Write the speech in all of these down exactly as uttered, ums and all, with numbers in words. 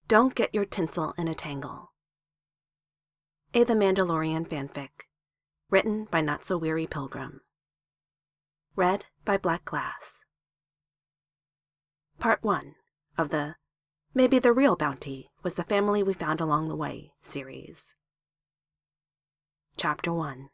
Don't get your tinsel in a tangle. A The Mandalorian fanfic, written by Not So Weary Pilgrim. Read by Black Glass. Part one of the Maybe the Real Bounty Was the Family We Found Along the Way series. Chapter one.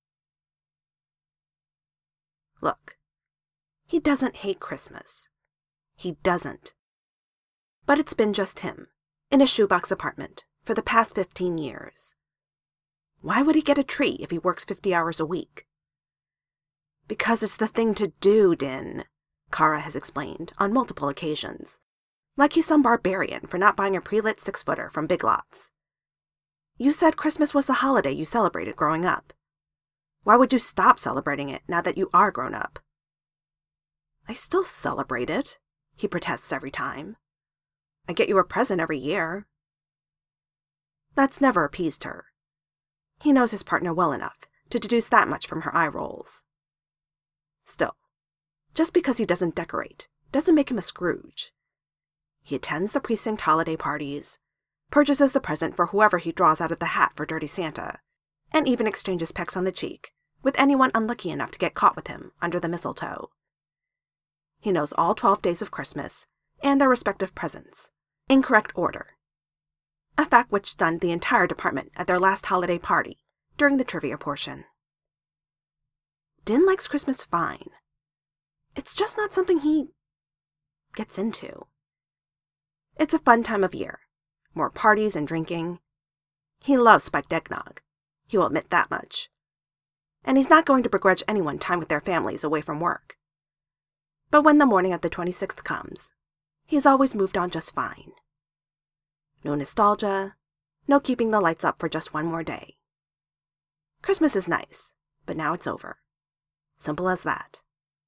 Look, he doesn't hate Christmas. He doesn't. But it's been just him, in a shoebox apartment, for the past fifteen years. Why would he get a tree if he works fifty hours a week? Because it's the thing to do, Din, Kara has explained on multiple occasions, like he's some barbarian for not buying a pre-lit six-footer from Big Lots. You said Christmas was the holiday you celebrated growing up. Why would you stop celebrating it now that you are grown up? I still celebrate it, he protests every time. I get you a present every year. That's never appeased her. He knows his partner well enough to deduce that much from her eye rolls. Still, just because he doesn't decorate doesn't make him a Scrooge. He attends the precinct holiday parties, purchases the present for whoever he draws out of the hat for Dirty Santa, and even exchanges pecks on the cheek with anyone unlucky enough to get caught with him under the mistletoe. He knows all twelve days of Christmas and their respective presents, in correct order. A fact which stunned the entire department at their last holiday party during the trivia portion. Din likes Christmas fine. It's just not something he gets into. It's a fun time of year. More parties and drinking. He loves spiked eggnog. He will admit that much. And he's not going to begrudge anyone time with their families away from work. But when the morning of the twenty-sixth comes, he's always moved on just fine. No nostalgia, no keeping the lights up for just one more day. Christmas is nice, but now it's over. Simple as that.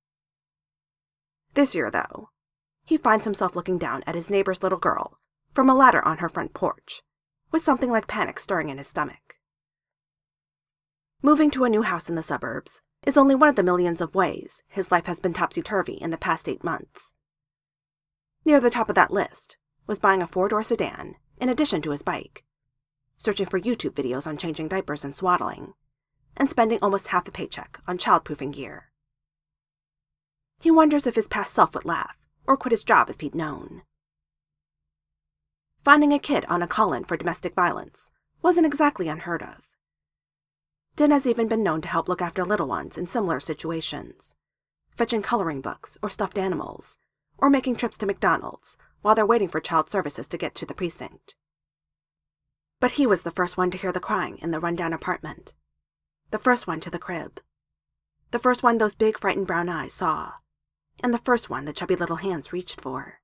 This year, though, he finds himself looking down at his neighbor's little girl from a ladder on her front porch, with something like panic stirring in his stomach. Moving to a new house in the suburbs is only one of the millions of ways his life has been topsy-turvy in the past eight months. Near the top of that list was buying a four-door sedan in addition to his bike, searching for YouTube videos on changing diapers and swaddling, and spending almost half a paycheck on childproofing gear. He wonders if his past self would laugh or quit his job if he'd known. Finding a kid on a call-in for domestic violence wasn't exactly unheard of. Din has even been known to help look after little ones in similar situations, fetching coloring books or stuffed animals, or making trips to McDonald's while they're waiting for child services to get to the precinct. But he was the first one to hear the crying in the rundown apartment. The first one to the crib. The first one those big frightened brown eyes saw. And the first one the chubby little hands reached for.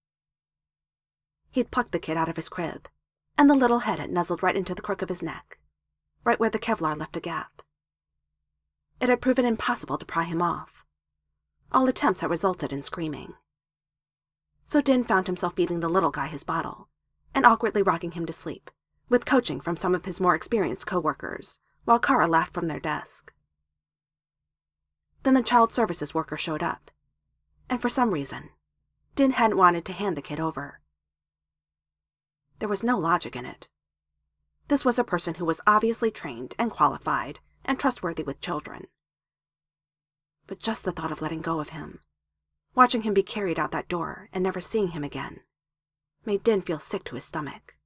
He'd plucked the kid out of his crib, and the little head had nuzzled right into the crook of his neck, right where the Kevlar left a gap. It had proven impossible to pry him off. All attempts had resulted in screaming. So Din found himself feeding the little guy his bottle, and awkwardly rocking him to sleep, with coaching from some of his more experienced co-workers, while Kara laughed from their desk. Then the child services worker showed up, and for some reason, Din hadn't wanted to hand the kid over. There was no logic in it. This was a person who was obviously trained and qualified and trustworthy with children. But just the thought of letting go of him, watching him be carried out that door and never seeing him again, made Din feel sick to his stomach.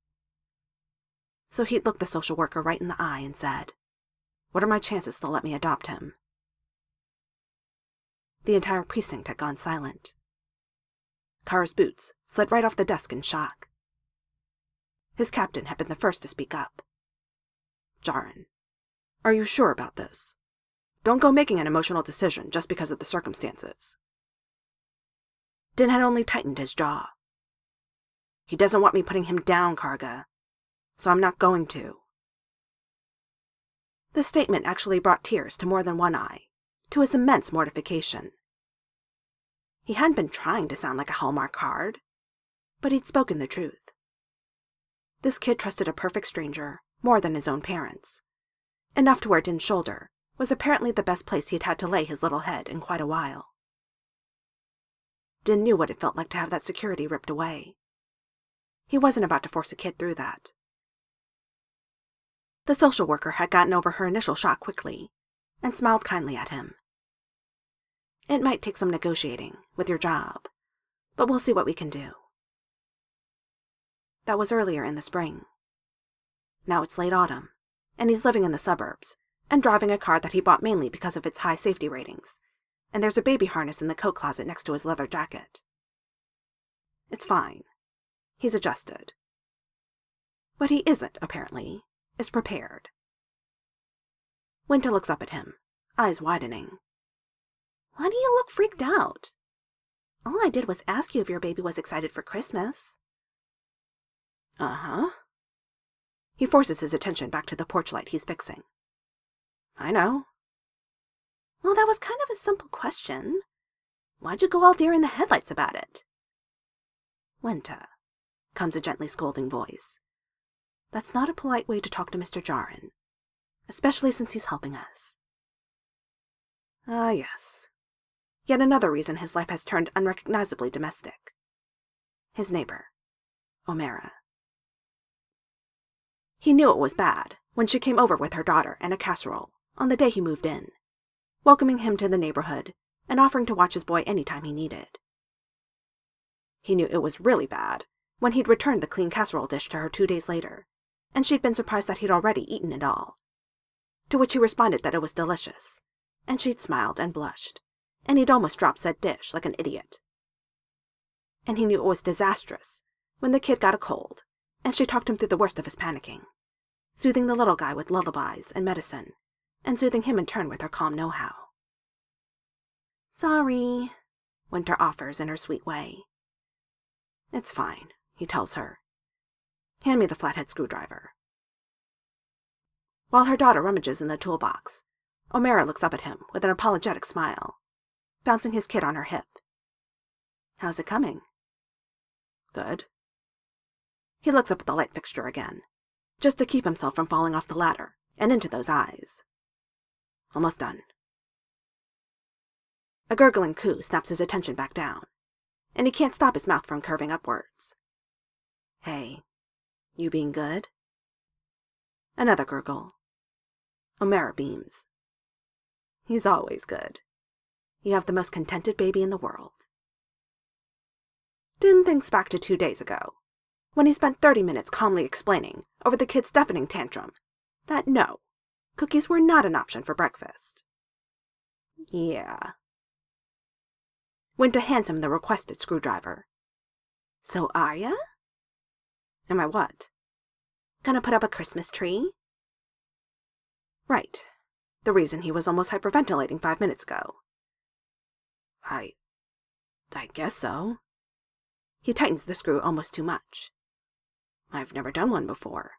So he'd looked the social worker right in the eye and said, "What are my chances they'll let me adopt him?" The entire precinct had gone silent. Kara's boots slid right off the desk in shock. His captain had been the first to speak up. "Jaren, are you sure about this? Don't go making an emotional decision just because of the circumstances." Din had only tightened his jaw. "He doesn't want me putting him down, Karga, so I'm not going to." The statement actually brought tears to more than one eye, to his immense mortification. He hadn't been trying to sound like a Hallmark card, but he'd spoken the truth. This kid trusted a perfect stranger more than his own parents, enough to where Din's shoulder was apparently the best place he'd had to lay his little head in quite a while. Din knew what it felt like to have that security ripped away. He wasn't about to force a kid through that. The social worker had gotten over her initial shock quickly and smiled kindly at him. It might take some negotiating with your job, but we'll see what we can do. That was earlier in the spring. Now it's late autumn, and he's living in the suburbs and driving a car that he bought mainly because of its high safety ratings, and there's a baby harness in the coat closet next to his leather jacket. It's fine. He's adjusted. What he isn't, apparently, is prepared. Winter looks up at him, eyes widening. Why do you look freaked out? All I did was ask you if your baby was excited for Christmas. Uh-huh. He forces his attention back to the porch light he's fixing. I know. Well, that was kind of a simple question. Why'd you go all deer in the headlights about it? Winter, comes a gently scolding voice. That's not a polite way to talk to Mister Jarin, especially since he's helping us. Ah, yes. Yet another reason his life has turned unrecognizably domestic. His neighbor, Omera. He knew it was bad when she came over with her daughter and a casserole on the day he moved in, welcoming him to the neighborhood and offering to watch his boy anytime he needed. He knew it was really bad when he'd returned the clean casserole dish to her two days later, and she'd been surprised that he'd already eaten it all. To which he responded that it was delicious, and she'd smiled and blushed, and he'd almost dropped said dish like an idiot. And he knew it was disastrous when the kid got a cold, and she talked him through the worst of his panicking, soothing the little guy with lullabies and medicine, and soothing him in turn with her calm know-how. Sorry, Winter offers in her sweet way. It's fine, he tells her. Hand me the flathead screwdriver. While her daughter rummages in the toolbox, Omera looks up at him with an apologetic smile, bouncing his kid on her hip. How's it coming? Good. He looks up at the light fixture again, just to keep himself from falling off the ladder and into those eyes. Almost done. A gurgling coo snaps his attention back down, and he can't stop his mouth from curving upwards. Hey, you being good? Another gurgle. Omera beams. He's always good. You have the most contented baby in the world. Din thinks back to two days ago, when he spent thirty minutes calmly explaining, over the kid's deafening tantrum, that no, cookies were not an option for breakfast. Yeah. Winter hands him the requested screwdriver. So are ya? Am I what? Gonna put up a Christmas tree? Right. The reason he was almost hyperventilating five minutes ago. I... I guess so. He tightens the screw almost too much. I've never done one before.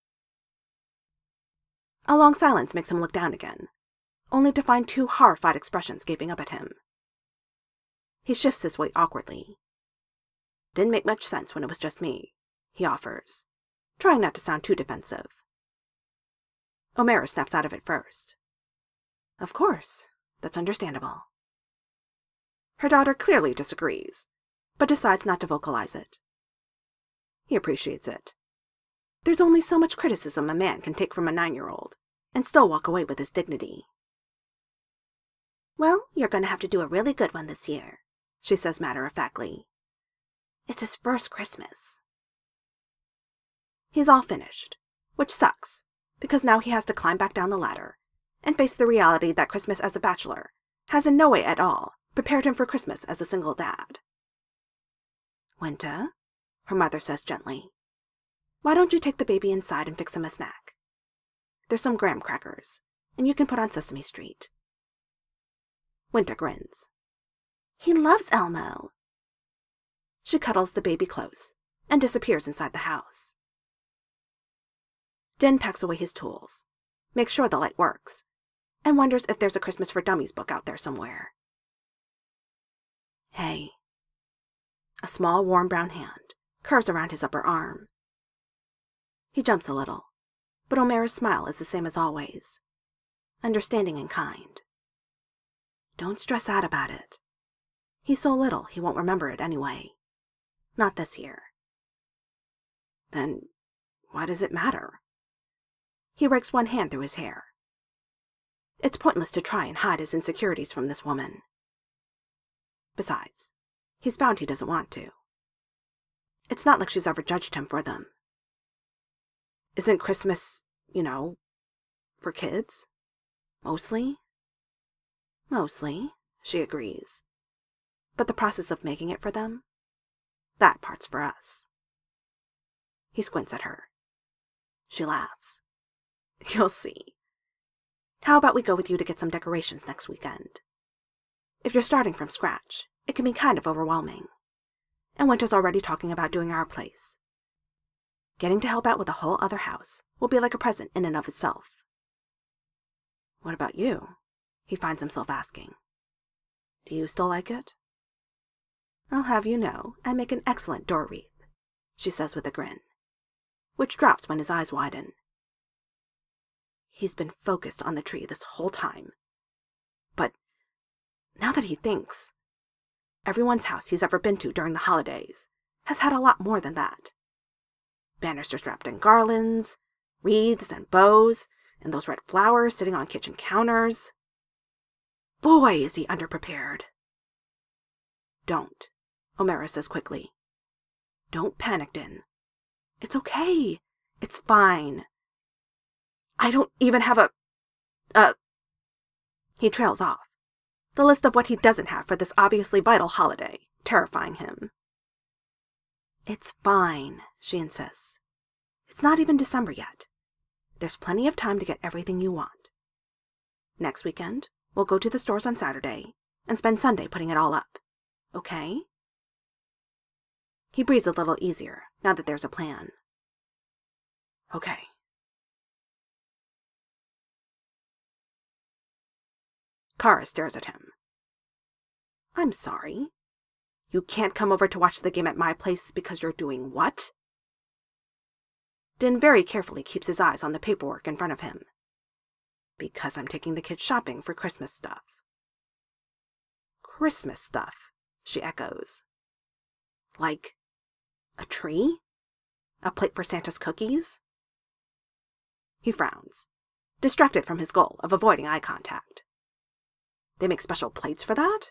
A long silence makes him look down again, only to find two horrified expressions gaping up at him. He shifts his weight awkwardly. Didn't make much sense when it was just me, he offers, trying not to sound too defensive. Omera snaps out of it first. Of course, that's understandable. Her daughter clearly disagrees, but decides not to vocalize it. He appreciates it. There's only so much criticism a man can take from a nine-year-old, and still walk away with his dignity. Well, you're going to have to do a really good one this year, she says matter-of-factly. It's his first Christmas. He's all finished, which sucks, because now he has to climb back down the ladder and face the reality that Christmas as a bachelor has in no way at all prepared him for Christmas as a single dad. Winter, her mother says gently, why don't you take the baby inside and fix him a snack? There's some graham crackers, and you can put on Sesame Street. Winter grins. He loves Elmo. She cuddles the baby close and disappears inside the house. Din packs away his tools, makes sure the light works, and wonders if there's a Christmas for Dummies book out there somewhere. Hey. A small, warm brown hand curves around his upper arm. He jumps a little, but Omera's smile is the same as always, understanding and kind. Don't stress out about it. He's so little he won't remember it anyway. Not this year. Then why does it matter? He rakes one hand through his hair. It's pointless to try and hide his insecurities from this woman. Besides, he's found he doesn't want to. It's not like she's ever judged him for them. Isn't Christmas, you know, for kids? Mostly? Mostly, she agrees. But the process of making it for them? That part's for us. He squints at her. She laughs. You'll see. How about we go with you to get some decorations next weekend? If you're starting from scratch, it can be kind of overwhelming. And Winter's already talking about doing our place. Getting to help out with the whole other house will be like a present in and of itself. What about you? He finds himself asking. Do you still like it? I'll have you know, I make an excellent door wreath, she says with a grin, which drops when his eyes widen. He's been focused on the tree this whole time. But now that he thinks, everyone's house he's ever been to during the holidays has had a lot more than that. Banisters wrapped in garlands, wreaths and bows, and those red flowers sitting on kitchen counters. Boy, is he underprepared. Don't, Omera says quickly. Don't panic, Din. It's okay. It's fine. I don't even have a... a... He trails off, the list of what he doesn't have for this obviously vital holiday, terrifying him. It's fine, she insists. It's not even December yet. There's plenty of time to get everything you want. Next weekend, we'll go to the stores on Saturday and spend Sunday putting it all up. Okay? He breathes a little easier now that there's a plan. Okay. Kara stares at him. I'm sorry. You can't come over to watch the game at my place because you're doing what? Din very carefully keeps his eyes on the paperwork in front of him. Because I'm taking the kids shopping for Christmas stuff. Christmas stuff, she echoes. Like a tree? A plate for Santa's cookies? He frowns, distracted from his goal of avoiding eye contact. They make special plates for that?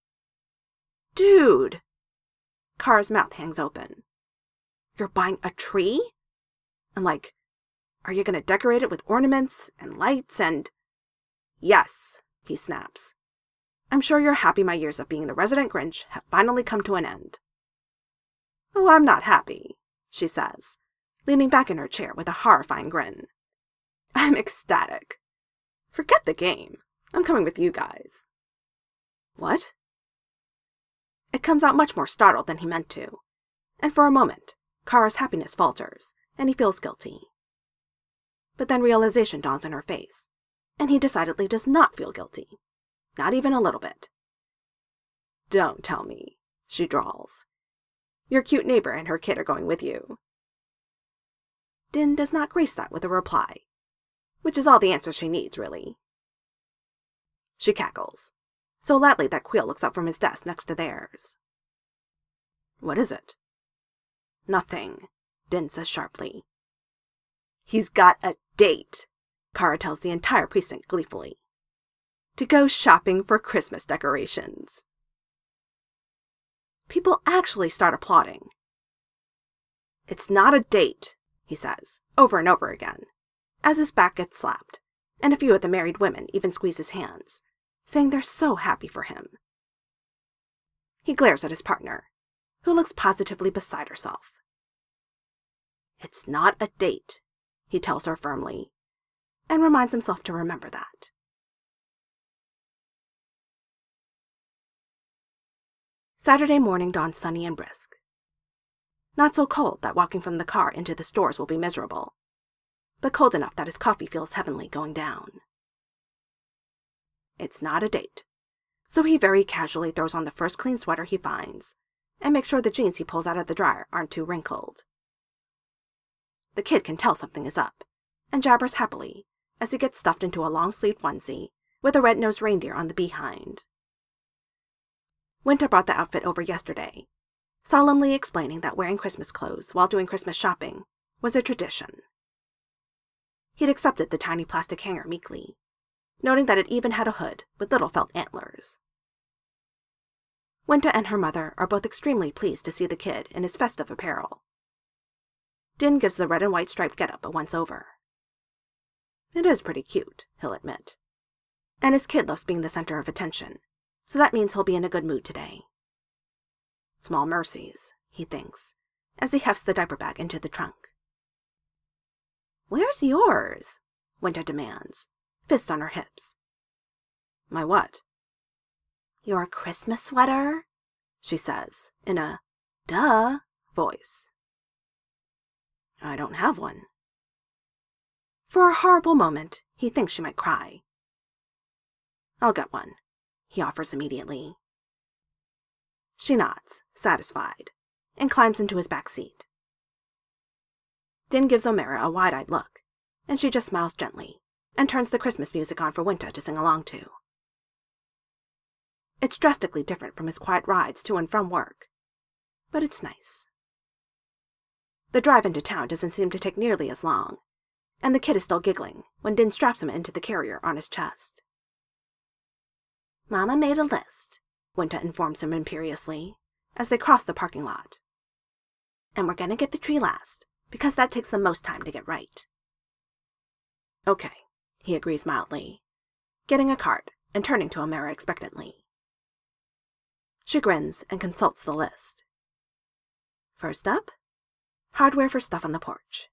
Dude! Kara's mouth hangs open. You're buying a tree? And like, are you going to decorate it with ornaments and lights and... Yes, he snaps. I'm sure you're happy my years of being the resident Grinch have finally come to an end. Oh, I'm not happy, she says, leaning back in her chair with a horrifying grin. I'm ecstatic. Forget the game. I'm coming with you guys. What? It comes out much more startled than he meant to, and for a moment, Kara's happiness falters, and he feels guilty. But then realization dawns on her face, and he decidedly does not feel guilty. Not even a little bit. Don't tell me, she drawls. Your cute neighbor and her kid are going with you. Din does not grace that with a reply, which is all the answer she needs, really. She cackles, so loudly that Queel looks up from his desk next to theirs. What is it? Nothing, Din says sharply. He's got a date, Kara tells the entire precinct gleefully. To go shopping for Christmas decorations. People actually start applauding. It's not a date, he says, over and over again, as his back gets slapped, and a few of the married women even squeeze his hands, saying they're so happy for him. He glares at his partner, who looks positively beside herself. It's not a date, he tells her firmly, and reminds himself to remember that. Saturday morning dawns sunny and brisk. Not so cold that walking from the car into the stores will be miserable, but cold enough that his coffee feels heavenly going down. It's not a date, so he very casually throws on the first clean sweater he finds, and makes sure the jeans he pulls out of the dryer aren't too wrinkled. The kid can tell something is up, and jabbers happily as he gets stuffed into a long-sleeved onesie with a red-nosed reindeer on the behind. Winter brought the outfit over yesterday, solemnly explaining that wearing Christmas clothes while doing Christmas shopping was a tradition. He'd accepted the tiny plastic hanger meekly, noting that it even had a hood with little felt antlers. Wynta and her mother are both extremely pleased to see the kid in his festive apparel. Din gives the red and white striped getup a once-over. It is pretty cute, he'll admit. And his kid loves being the center of attention, so that means he'll be in a good mood today. Small mercies, he thinks, as he hefts the diaper bag into the trunk. Where's yours? Wynta demands, fists on her hips. My what? Your Christmas sweater? She says, in a duh voice. I don't have one. For a horrible moment, he thinks she might cry. I'll get one, he offers immediately. She nods, satisfied, and climbs into his back seat. Din gives Omera a wide-eyed look, and she just smiles gently and turns the Christmas music on for Wynta to sing along to. It's drastically different from his quiet rides to and from work, but it's nice. The drive into town doesn't seem to take nearly as long, and the kid is still giggling when Din straps him into the carrier on his chest. Mama made a list, Wynta informs him imperiously, as they cross the parking lot. And we're gonna get the tree last, because that takes the most time to get right. Okay, he agrees mildly, getting a card and turning to Omera expectantly. She grins and consults the list. First up, hardware for stuff on the porch.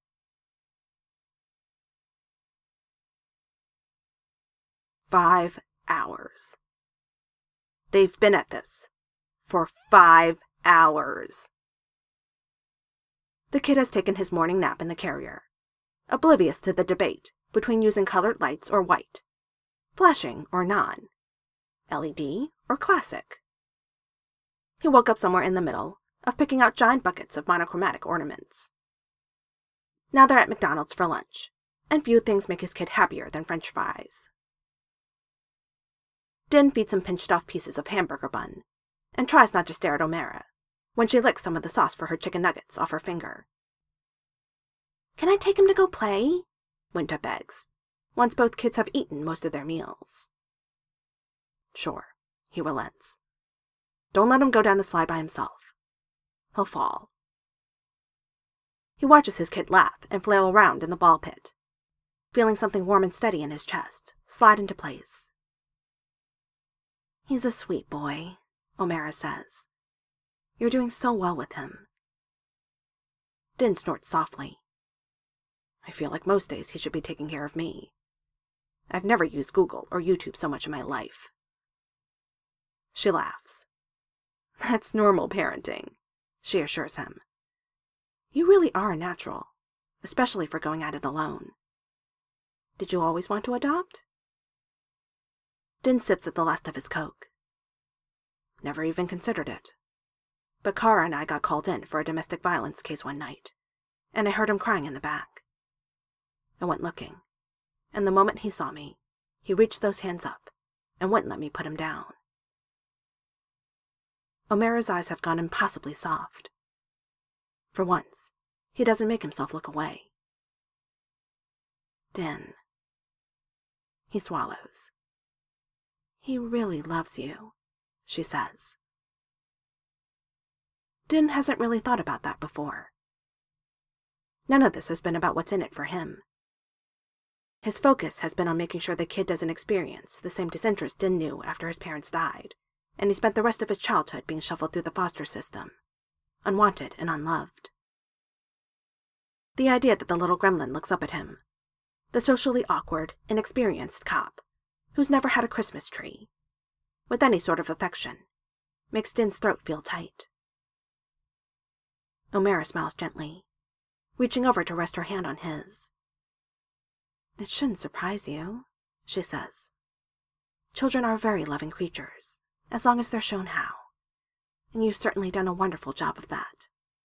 Five hours. They've been at this for five hours. The kid has taken his morning nap in the carrier, oblivious to the debate between using colored lights or white, flashing or non, L E D or classic. He woke up somewhere in the middle of picking out giant buckets of monochromatic ornaments. Now they're at McDonald's for lunch, and few things make his kid happier than French fries. Din feeds him pinched-off pieces of hamburger bun, and tries not to stare at Omera when she licks some of the sauce for her chicken nuggets off her finger. Can I take him to go play? Wynta begs, once both kids have eaten most of their meals. Sure, he relents. Don't let him go down the slide by himself. He'll fall. He watches his kid laugh and flail around in the ball pit, feeling something warm and steady in his chest slide into place. He's a sweet boy, Omera says. You're doing so well with him. Din snorts softly. I feel like most days he should be taking care of me. I've never used Google or YouTube so much in my life. She laughs. That's normal parenting, she assures him. You really are a natural, especially for going at it alone. Did you always want to adopt? Din sips at the last of his Coke. Never even considered it. But Kara and I got called in for a domestic violence case one night, and I heard him crying in the back. I went looking, and the moment he saw me, he reached those hands up and wouldn't let me put him down. Omera's eyes have gone impossibly soft. For once, he doesn't make himself look away. Din. He swallows. He really loves you, she says. Din hasn't really thought about that before. None of this has been about what's in it for him. His focus has been on making sure the kid doesn't experience the same disinterest Din knew after his parents died, and he spent the rest of his childhood being shuffled through the foster system, unwanted and unloved. The idea that the little gremlin looks up at him, the socially awkward, inexperienced cop, who's never had a Christmas tree, with any sort of affection, makes Din's throat feel tight. Omera smiles gently, reaching over to rest her hand on his. It shouldn't surprise you, she says. Children are very loving creatures, as long as they're shown how, and you've certainly done a wonderful job of that.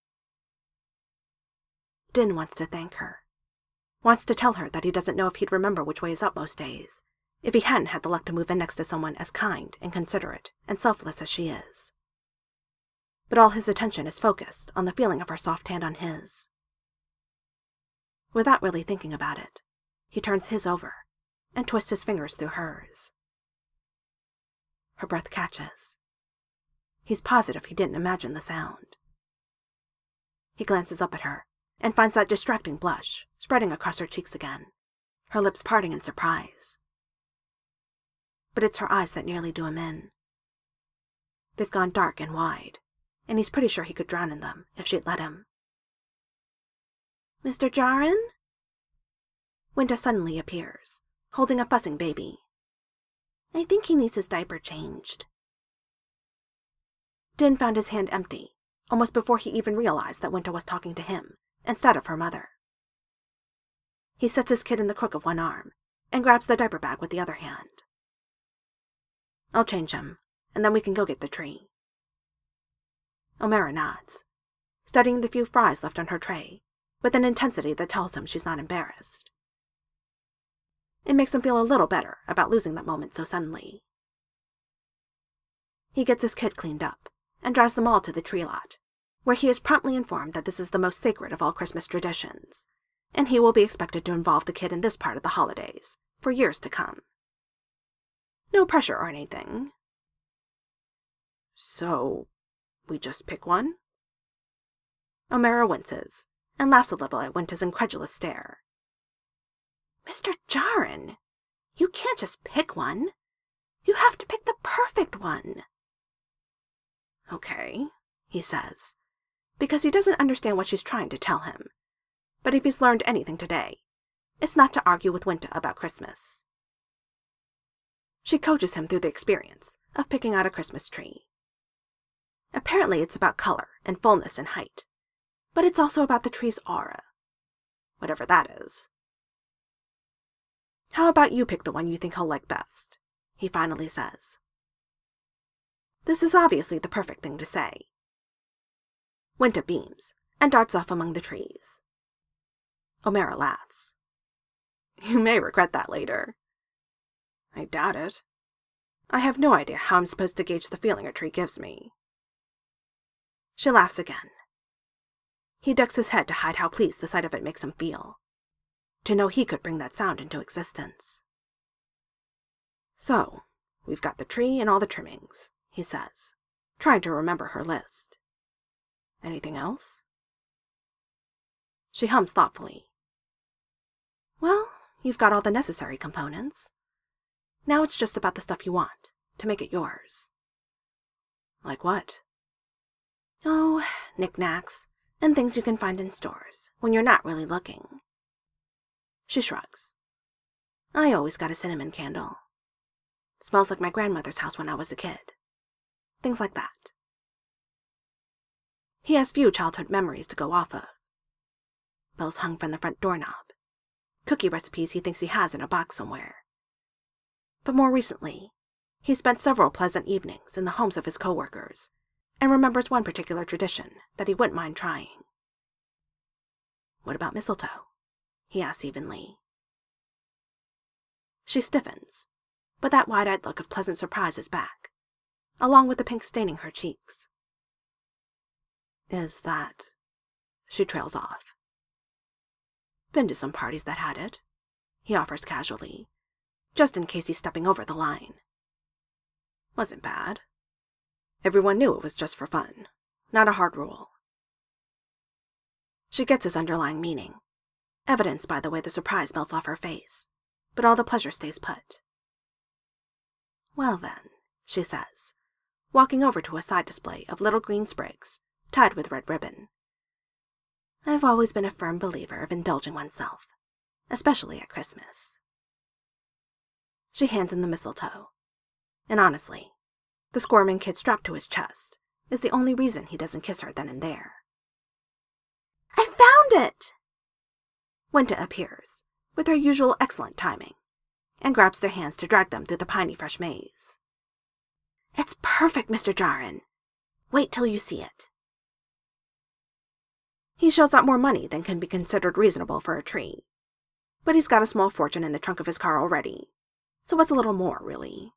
Din wants to thank her, wants to tell her that he doesn't know if he'd remember which way is up most days, if he hadn't had the luck to move in next to someone as kind and considerate and selfless as she is. But all his attention is focused on the feeling of her soft hand on his. Without really thinking about it, he turns his over and twists his fingers through hers. Her breath catches. He's positive he didn't imagine the sound. He glances up at her and finds that distracting blush spreading across her cheeks again, her lips parting in surprise. But it's her eyes that nearly do him in. They've gone dark and wide, and he's pretty sure he could drown in them if she'd let him. Mister Jarin? Winta suddenly appears, holding a fussing baby. I think he needs his diaper changed. Din found his hand empty, almost before he even realized that Winta was talking to him, instead of her mother. He sets his kid in the crook of one arm, and grabs the diaper bag with the other hand. I'll change him, and then we can go get the tree. Omera nods, studying the few fries left on her tray, with an intensity that tells him she's not embarrassed. It makes him feel a little better about losing that moment so suddenly. He gets his kid cleaned up, and drives them all to the tree lot, where he is promptly informed that this is the most sacred of all Christmas traditions, and he will be expected to involve the kid in this part of the holidays for years to come. No pressure or anything. So, we just pick one? Omera winces, and laughs a little at Winta's incredulous stare. Mister Jarin, you can't just pick one. You have to pick the perfect one. Okay, he says, because he doesn't understand what she's trying to tell him. But if he's learned anything today, it's not to argue with Winta about Christmas. She coaches him through the experience of picking out a Christmas tree. Apparently it's about color and fullness and height, but it's also about the tree's aura, whatever that is. How about you pick the one you think he'll like best? He finally says. This is obviously the perfect thing to say. Winta beams and darts off among the trees. Omera laughs. You may regret that later. I doubt it. I have no idea how I'm supposed to gauge the feeling a tree gives me. She laughs again. He ducks his head to hide how pleased the sight of it makes him feel. To know he could bring that sound into existence. So, we've got the tree and all the trimmings, he says, trying to remember her list. Anything else? She hums thoughtfully. Well, you've got all the necessary components. Now it's just about the stuff you want, to make it yours. Like what? Oh, knickknacks, and things you can find in stores, when you're not really looking. She shrugs. I always got a cinnamon candle. Smells like my grandmother's house when I was a kid. Things like that. He has few childhood memories to go off of. Bells hung from the front doorknob. Cookie recipes he thinks he has in a box somewhere. But more recently, he spent several pleasant evenings in the homes of his coworkers, and remembers one particular tradition that he wouldn't mind trying. What about mistletoe? He asks evenly. She stiffens, but that wide-eyed look of pleasant surprise is back, along with the pink staining her cheeks. Is that... She trails off. Been to some parties that had it, he offers casually, just in case he's stepping over the line. Wasn't bad. Everyone knew it was just for fun, not a hard rule. She gets his underlying meaning, evidenced by the way the surprise melts off her face, but all the pleasure stays put. Well then, she says, walking over to a side display of little green sprigs, tied with red ribbon. I've always been a firm believer of indulging oneself, especially at Christmas. She hands him the mistletoe, and honestly, the squirming kid strapped to his chest is the only reason he doesn't kiss her then and there. I found it! Winta appears, with her usual excellent timing, and grabs their hands to drag them through the piney fresh maze. It's perfect, Mister Jarin. Wait till you see it. He shells out more money than can be considered reasonable for a tree, but he's got a small fortune in the trunk of his car already, so what's a little more, really?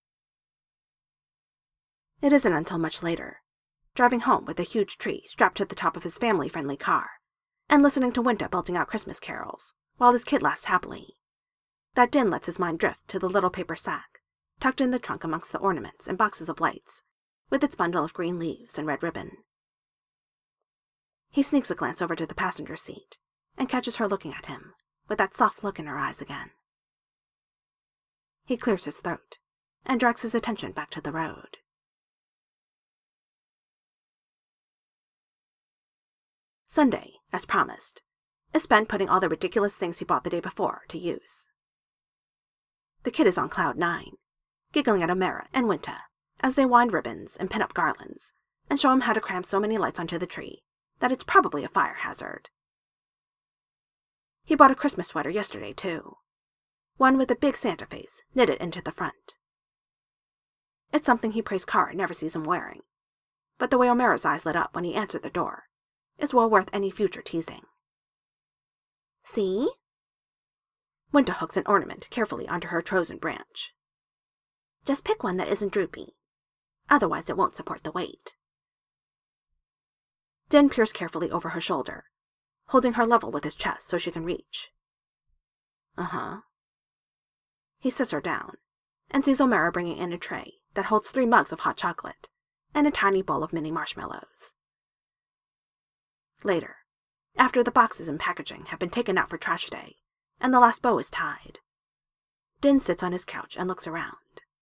It isn't until much later, driving home with a huge tree strapped to the top of his family-friendly car, and listening to Winta belting out Christmas carols, while his kid laughs happily. That din lets his mind drift to the little paper sack, tucked in the trunk amongst the ornaments and boxes of lights, with its bundle of green leaves and red ribbon. He sneaks a glance over to the passenger seat, and catches her looking at him, with that soft look in her eyes again. He clears his throat, and drags his attention back to the road. Sunday, as promised, is spent putting all the ridiculous things he bought the day before to use. The kid is on cloud nine, giggling at O'Mara and Winta as they wind ribbons and pin up garlands, and show him how to cram so many lights onto the tree that it's probably a fire hazard. He bought a Christmas sweater yesterday, too. One with a big Santa face knitted into the front. It's something he prays Kara never sees him wearing, but the way O'Mara's eyes lit up when he answered the door is well worth any future teasing. See? Winta hooks an ornament carefully onto her chosen branch. Just pick one that isn't droopy. Otherwise it won't support the weight. Din peers carefully over her shoulder, holding her level with his chest so she can reach. Uh-huh. He sits her down, and sees O'Mara bringing in a tray that holds three mugs of hot chocolate and a tiny bowl of mini marshmallows. Later, after the boxes and packaging have been taken out for trash day, and the last bow is tied, Din sits on his couch and looks around.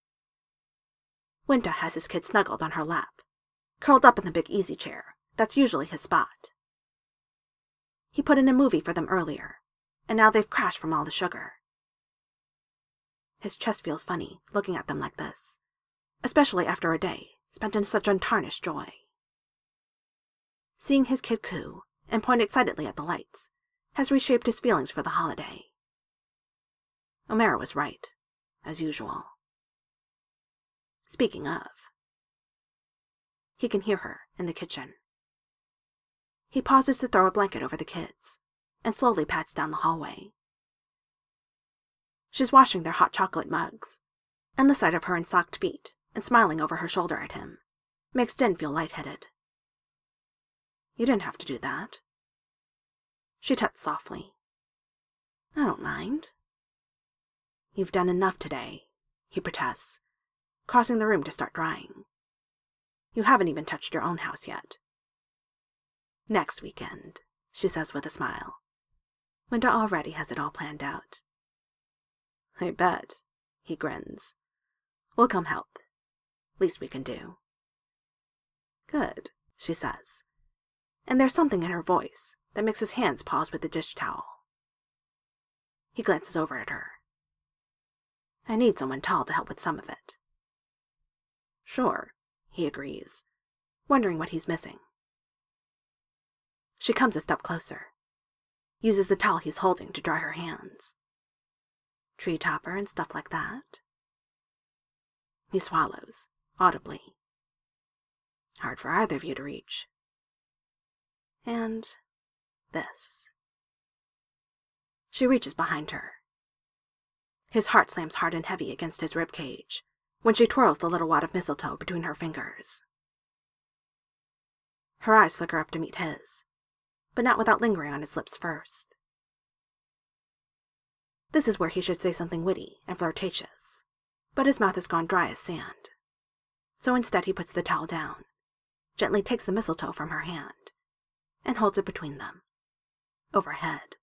Winta has his kid snuggled on her lap, curled up in the big easy chair that's usually his spot. He put in a movie for them earlier, and now they've crashed from all the sugar. His chest feels funny looking at them like this, especially after a day spent in such untarnished joy. Seeing his kid coo and point excitedly at the lights has reshaped his feelings for the holiday. O'Mara was right, as usual. Speaking of, he can hear her in the kitchen. He pauses to throw a blanket over the kids and slowly pats down the hallway. She's washing their hot chocolate mugs, and the sight of her in socked feet and smiling over her shoulder at him makes Din feel lightheaded. You didn't have to do that. She tuts softly. I don't mind. You've done enough today, he protests, crossing the room to start drying. You haven't even touched your own house yet. Next weekend, she says with a smile. Winta already has it all planned out. I bet, he grins. We'll come help. Least we can do. Good, she says, and there's something in her voice that makes his hands pause with the dish towel. He glances over at her. I need someone tall to help with some of it. Sure, he agrees, wondering what he's missing. She comes a step closer, uses the towel he's holding to dry her hands. Tree topper and stuff like that. He swallows, audibly. Hard for either of you to reach. And this. She reaches behind her. His heart slams hard and heavy against his rib cage when she twirls the little wad of mistletoe between her fingers. Her eyes flicker up to meet his, but not without lingering on his lips first. This is where he should say something witty and flirtatious, but his mouth has gone dry as sand. So instead he puts the towel down, gently takes the mistletoe from her hand, and holds it between them, overhead.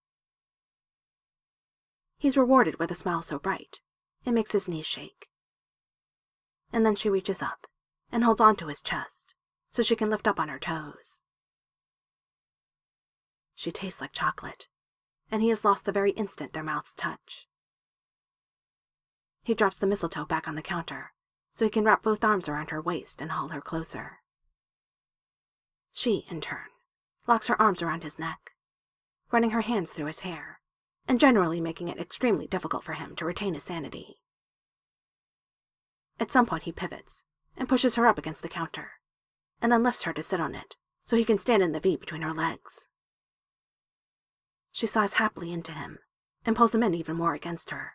He's rewarded with a smile so bright, it makes his knees shake. And then she reaches up and holds onto his chest so she can lift up on her toes. She tastes like chocolate, and he has lost the very instant their mouths touch. He drops the mistletoe back on the counter so he can wrap both arms around her waist and haul her closer. She, in turn, locks her arms around his neck, running her hands through his hair, and generally making it extremely difficult for him to retain his sanity. At some point he pivots and pushes her up against the counter, and then lifts her to sit on it so he can stand in the V between her legs. She sighs happily into him and pulls him in even more against her.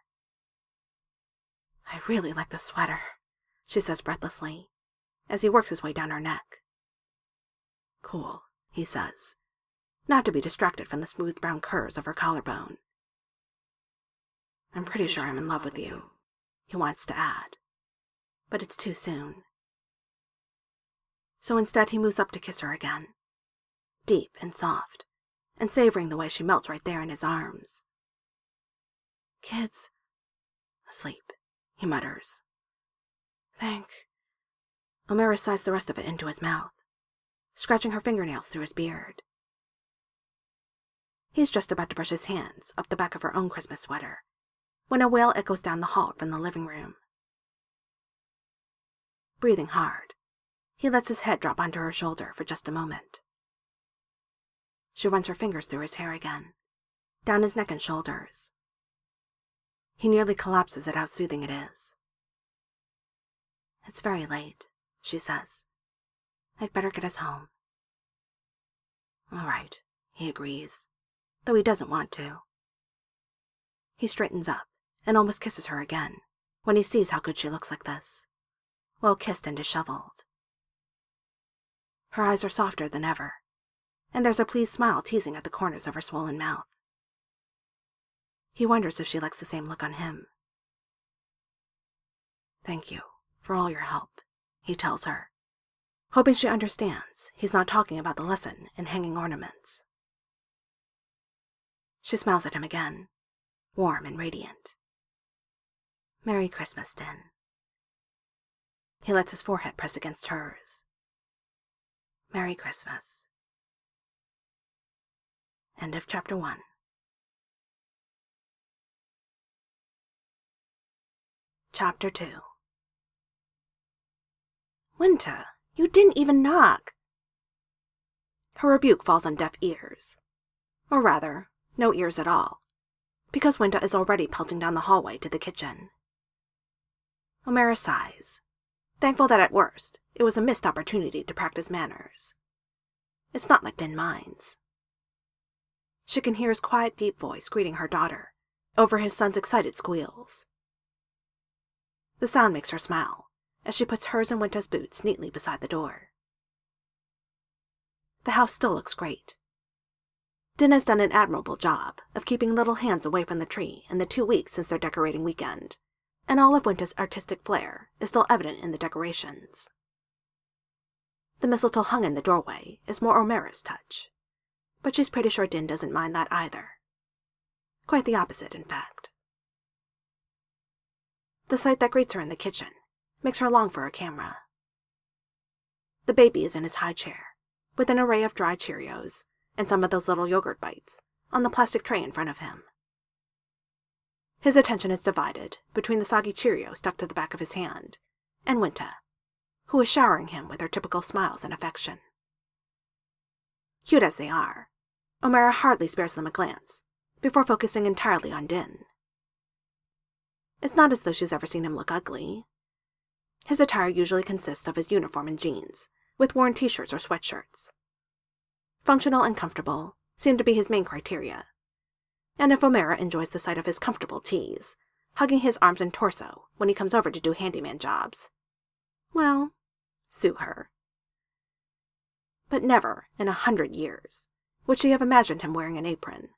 I really like the sweater, she says breathlessly, as he works his way down her neck. Cool, he says, not to be distracted from the smooth brown curves of her collarbone. I'm pretty sure I'm in love with you, he wants to add, but it's too soon. So instead he moves up to kiss her again, deep and soft, and savoring the way she melts right there in his arms. Kids. Asleep, he mutters. Thank. O'Mara sighs the rest of it into his mouth, scratching her fingernails through his beard. He's just about to brush his hands up the back of her own Christmas sweater, when a wail echoes down the hall from the living room. Breathing hard, he lets his head drop onto her shoulder for just a moment. She runs her fingers through his hair again, down his neck and shoulders. He nearly collapses at how soothing it is. It's very late, she says. I'd better get us home. All right, he agrees, though he doesn't want to. He straightens up and almost kisses her again when he sees how good she looks like this, well kissed and disheveled. Her eyes are softer than ever, and there's a pleased smile teasing at the corners of her swollen mouth. He wonders if she likes the same look on him. Thank you for all your help, he tells her, hoping she understands he's not talking about the lesson in hanging ornaments. She smiles at him again, warm and radiant. Merry Christmas, Din. He lets his forehead press against hers. Merry Christmas. End of chapter one. Chapter two. Winter, you didn't even knock. Her rebuke falls on deaf ears. Or rather, no ears at all, because Winter is already pelting down the hallway to the kitchen. O'Mara sighs, thankful that at worst it was a missed opportunity to practice manners. It's not like Din minds. She can hear his quiet, deep voice greeting her daughter over his son's excited squeals. The sound makes her smile as she puts hers and Winter's boots neatly beside the door. The house still looks great. Din has done an admirable job of keeping little hands away from the tree in the two weeks since their decorating weekend, and all of Winter's artistic flair is still evident in the decorations. The mistletoe hung in the doorway is more O'Mara's touch, but she's pretty sure Din doesn't mind that either. Quite the opposite, in fact. The sight that greets her in the kitchen makes her long for a camera. The baby is in his high chair, with an array of dry Cheerios and some of those little yogurt bites on the plastic tray in front of him. His attention is divided between the soggy Cheerio stuck to the back of his hand and Winter, who is showering him with her typical smiles and affection. Cute as they are, O'Mara hardly spares them a glance before focusing entirely on Din. It's not as though she's ever seen him look ugly. His attire usually consists of his uniform and jeans, with worn t-shirts or sweatshirts. Functional and comfortable seem to be his main criteria, and if O'Mara enjoys the sight of his comfortable tees, hugging his arms and torso when he comes over to do handyman jobs, well, sue her. But never in a hundred years would she have imagined him wearing an apron.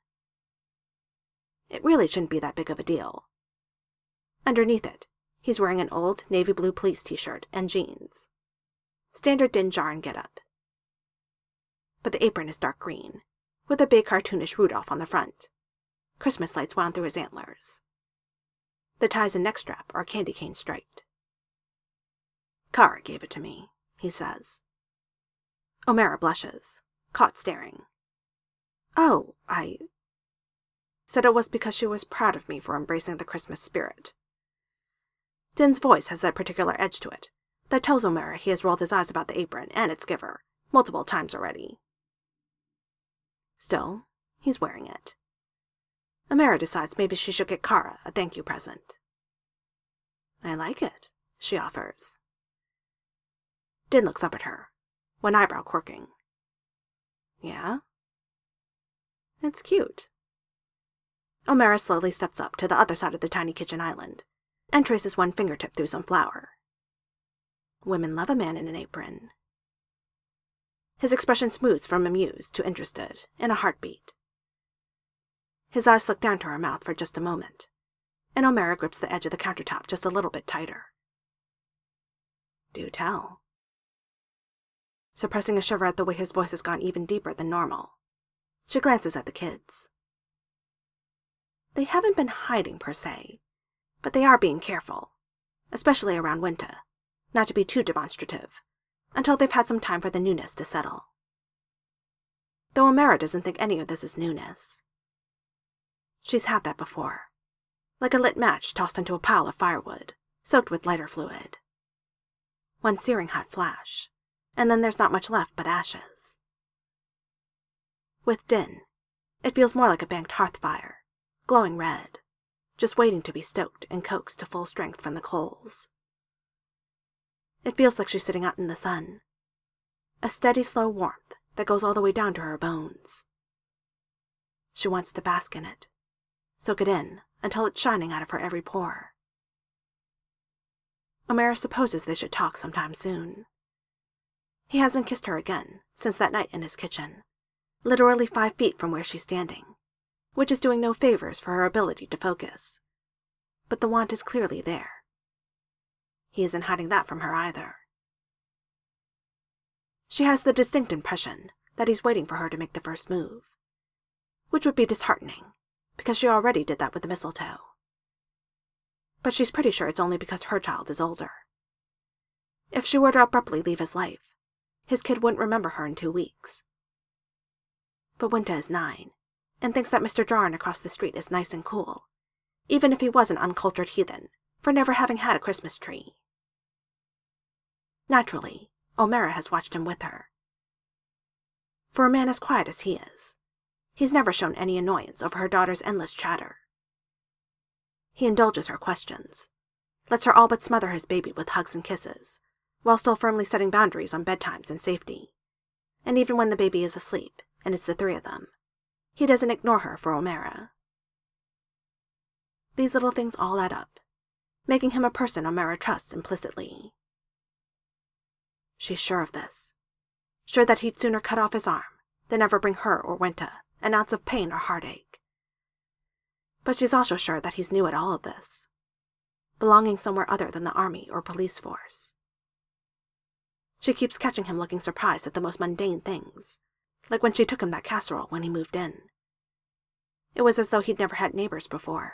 It really shouldn't be that big of a deal. Underneath it, he's wearing an old navy blue police t-shirt and jeans. Standard Din Djarin getup. But the apron is dark green, with a big cartoonish Rudolph on the front. Christmas lights wound through his antlers. The ties and neck strap are candy cane striped. Kara gave it to me, he says. O'Mara blushes, caught staring. Oh, I... said it was because she was proud of me for embracing the Christmas spirit. Din's voice has that particular edge to it that tells O'Mara he has rolled his eyes about the apron and its giver multiple times already. Still, he's wearing it. O'Mara decides maybe she should get Kara a thank you present. I like it, she offers. Din looks up at her, one eyebrow quirking. Yeah? It's cute. O'Mara slowly steps up to the other side of the tiny kitchen island and traces one fingertip through some flour. Women love a man in an apron. His expression smooths from amused to interested in a heartbeat. His eyes flick down to her mouth for just a moment, and O'Mara grips the edge of the countertop just a little bit tighter. Do tell. Suppressing a shiver at the way his voice has gone even deeper than normal, she glances at the kids. They haven't been hiding per se, but they are being careful, especially around Winta, not to be too demonstrative, until they've had some time for the newness to settle. Though O'Mara doesn't think any of this is newness. She's had that before, like a lit match tossed into a pile of firewood, soaked with lighter fluid. One searing hot flash, and then there's not much left but ashes. With Din, it feels more like a banked hearth fire, glowing red, just waiting to be stoked and coaxed to full strength from the coals. It feels like she's sitting out in the sun, a steady, slow warmth that goes all the way down to her bones. She wants to bask in it, soak it in until it's shining out of her every pore. O'Mara supposes they should talk sometime soon. He hasn't kissed her again since that night in his kitchen, literally five feet from where she's standing, which is doing no favors for her ability to focus. But the want is clearly there. He isn't hiding that from her either. She has the distinct impression that he's waiting for her to make the first move, which would be disheartening, because she already did that with the mistletoe. But she's pretty sure it's only because her child is older. If she were to abruptly leave his life, his kid wouldn't remember her in two weeks. But Winta is nine, and thinks that Mister Jarin across the street is nice and cool, even if he was an uncultured heathen for never having had a Christmas tree. Naturally, O'Mara has watched him with her. For a man as quiet as he is, he's never shown any annoyance over her daughter's endless chatter. He indulges her questions, lets her all but smother his baby with hugs and kisses, while still firmly setting boundaries on bedtimes and safety. And even when the baby is asleep, and it's the three of them, he doesn't ignore her for O'Mara. These little things all add up, making him a person O'Mara trusts implicitly. She's sure of this, sure that he'd sooner cut off his arm than ever bring her or Winta an ounce of pain or heartache. But she's also sure that he's new at all of this, belonging somewhere other than the army or police force. She keeps catching him looking surprised at the most mundane things, like when she took him that casserole when he moved in. It was as though he'd never had neighbors before.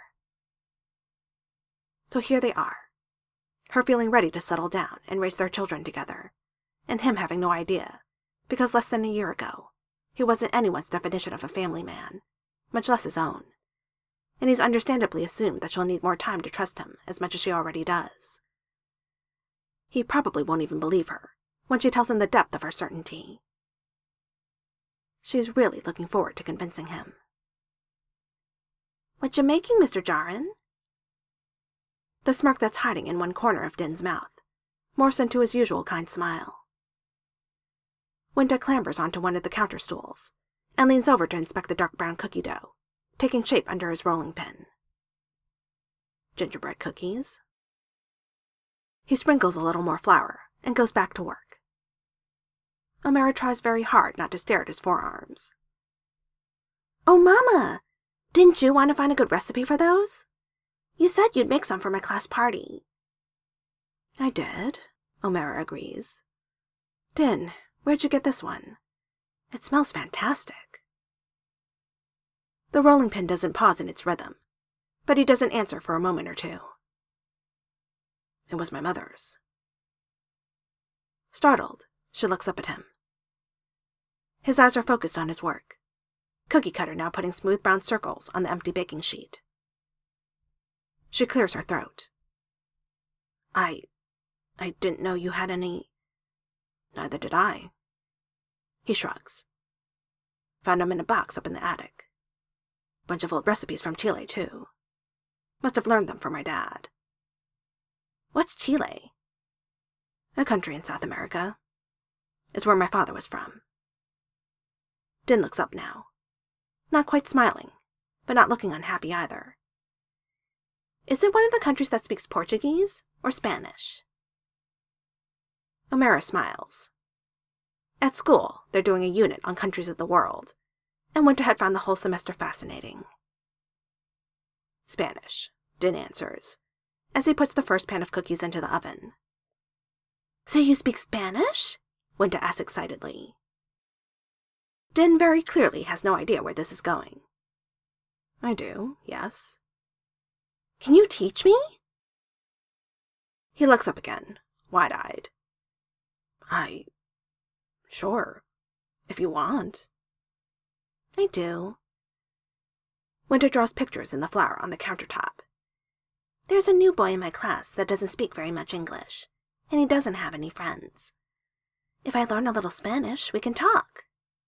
So here they are, her feeling ready to settle down and raise their children together, and him having no idea, because less than a year ago, he wasn't anyone's definition of a family man, much less his own, and he's understandably assumed that she'll need more time to trust him as much as she already does. He probably won't even believe her when she tells him the depth of her certainty. She's really looking forward to convincing him. "What you making, Mister Jarin?" The smirk that's hiding in one corner of Din's mouth morphs into his usual kind smile. Winta clambers onto one of the counter stools and leans over to inspect the dark brown cookie dough, taking shape under his rolling pin. Gingerbread cookies. He sprinkles a little more flour and goes back to work. O'Mara tries very hard not to stare at his forearms. "Oh, Mama! Didn't you want to find a good recipe for those? You said you'd make some for my class party." "I did," O'Mara agrees. "Din, where'd you get this one? It smells fantastic." The rolling pin doesn't pause in its rhythm, but he doesn't answer for a moment or two. "It was my mother's." Startled, she looks up at him. His eyes are focused on his work, cookie cutter now putting smooth brown circles on the empty baking sheet. She clears her throat. I... I didn't know you had any..." "Neither did I." He shrugs. "Found them in a box up in the attic. Bunch of old recipes from Chile, too. Must have learned them from my dad." "What's Chile?" "A country in South America. It's where my father was from." Din looks up now, not quite smiling, but not looking unhappy either. "Is it one of the countries that speaks Portuguese or Spanish?" O'Mara smiles. At school, they're doing a unit on countries of the world, and Winter had found the whole semester fascinating. Spanish, Din answers, as he puts the first pan of cookies into the oven. So you speak Spanish? Winter asks excitedly. Din very clearly has no idea where this is going. I do, yes. Can you teach me? He looks up again, wide-eyed. I... Sure, if you want. I do. Winter draws pictures in the flour on the countertop. There's a new boy in my class that doesn't speak very much English, and he doesn't have any friends. If I learn a little Spanish, we can talk.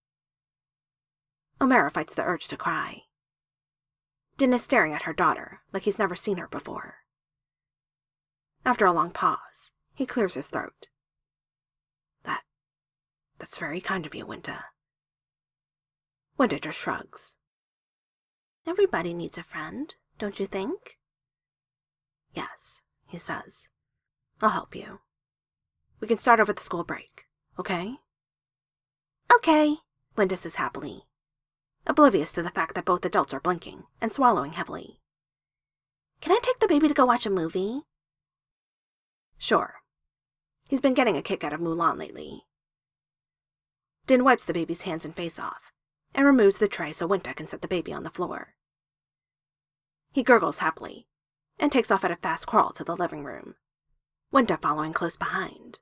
Omera fights the urge to cry. Din is staring at her daughter like he's never seen her before. After a long pause, he clears his throat. That... that's very kind of you, Winter. Winter just shrugs. Everybody needs a friend, don't you think? Yes, he says. I'll help you. We can start over the school break, okay? Okay, Winter says happily, oblivious to the fact that both adults are blinking and swallowing heavily. Can I take the baby to go watch a movie? Sure. He's been getting a kick out of Mulan lately. Din wipes the baby's hands and face off, and removes the tray so Winter can set the baby on the floor. He gurgles happily, and takes off at a fast crawl to the living room, Winter following close behind.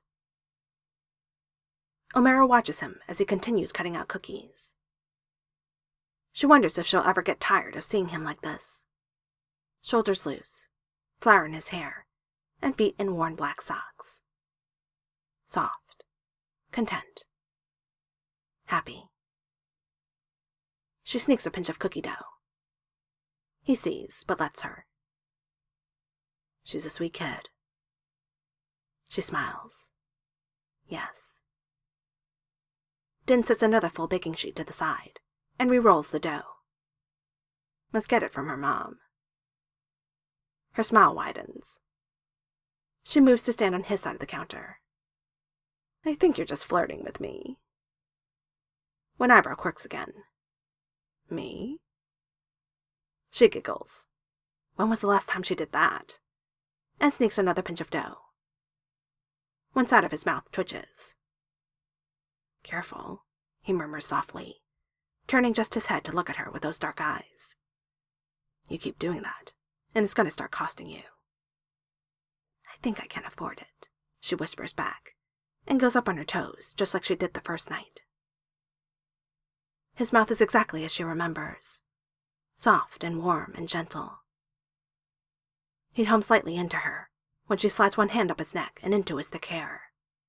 Omera watches him as he continues cutting out cookies. She wonders if she'll ever get tired of seeing him like this. Shoulders loose, flour in his hair, and feet in worn black socks. Soft, content, happy. She sneaks a pinch of cookie dough. He sees, but lets her. She's a sweet kid. She smiles. Yes. Din sets another full baking sheet to the side and re-rolls the dough. Must get it from her mom. Her smile widens. She moves to stand on his side of the counter. I think you're just flirting with me. One eyebrow quirks again. Me? She giggles. When was the last time she did that? And sneaks another pinch of dough. One side of his mouth twitches. Careful, he murmurs softly, turning just his head to look at her with those dark eyes. You keep doing that, and it's going to start costing you. I think I can afford it, she whispers back, and goes up on her toes, just like she did the first night. His mouth is exactly as she remembers, soft and warm and gentle. He hums lightly into her, when she slides one hand up his neck and into his thick hair.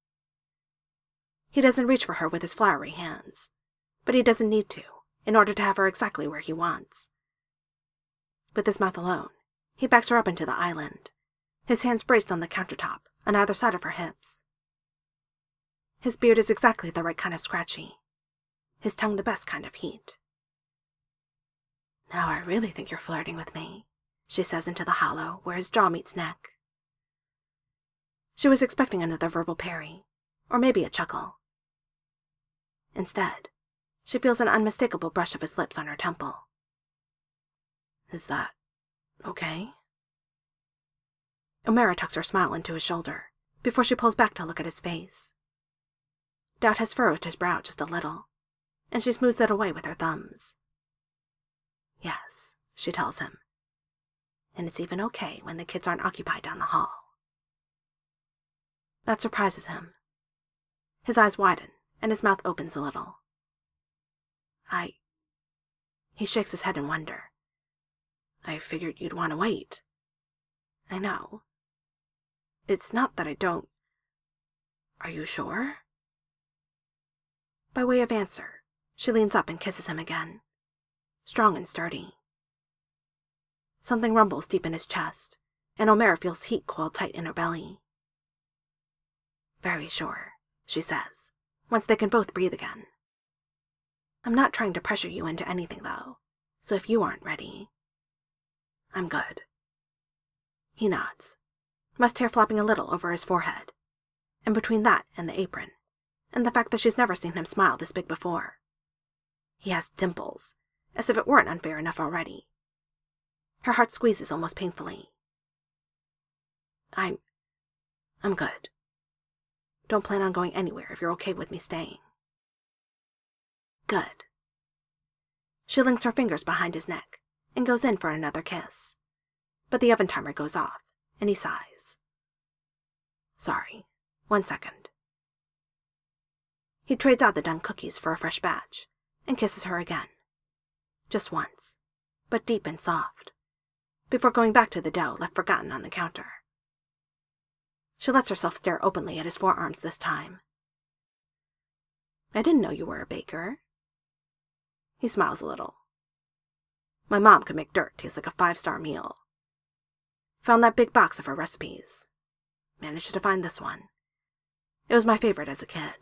He doesn't reach for her with his floury hands, but he doesn't need to, in order to have her exactly where he wants. With his mouth alone, he backs her up into the island, his hands braced on the countertop on either side of her hips. His beard is exactly the right kind of scratchy, his tongue the best kind of heat. Now I really think you're flirting with me, she says into the hollow where his jaw meets neck. She was expecting another verbal parry, or maybe a chuckle. Instead, she feels an unmistakable brush of his lips on her temple. Is that okay? Omera tucks her smile into his shoulder before she pulls back to look at his face. Doubt has furrowed his brow just a little, and she smooths it away with her thumbs. Yes, she tells him. And it's even okay when the kids aren't occupied down the hall. That surprises him. His eyes widen, and his mouth opens a little. I... He shakes his head in wonder. I figured you'd want to wait. I know. It's not that I don't... Are you sure? By way of answer, she leans up and kisses him again, strong and sturdy. Something rumbles deep in his chest, and Omera feels heat coiled tight in her belly. Very sure, she says, once they can both breathe again. I'm not trying to pressure you into anything, though, so if you aren't ready... I'm good. He nods, musk hair flopping a little over his forehead, and between that and the apron, and the fact that she's never seen him smile this big before. He has dimples, as if it weren't unfair enough already. Her heart squeezes almost painfully. I'm... I'm good. Don't plan on going anywhere if you're okay with me staying. Good. She links her fingers behind his neck and goes in for another kiss. But the oven timer goes off, and he sighs. Sorry, one second. He trades out the done cookies for a fresh batch and kisses her again. Just once, but deep and soft, before going back to the dough left forgotten on the counter. She lets herself stare openly at his forearms this time. I didn't know you were a baker. He smiles a little. My mom could make dirt taste like a five-star meal. Found that big box of her recipes. Managed to find this one. It was my favorite as a kid.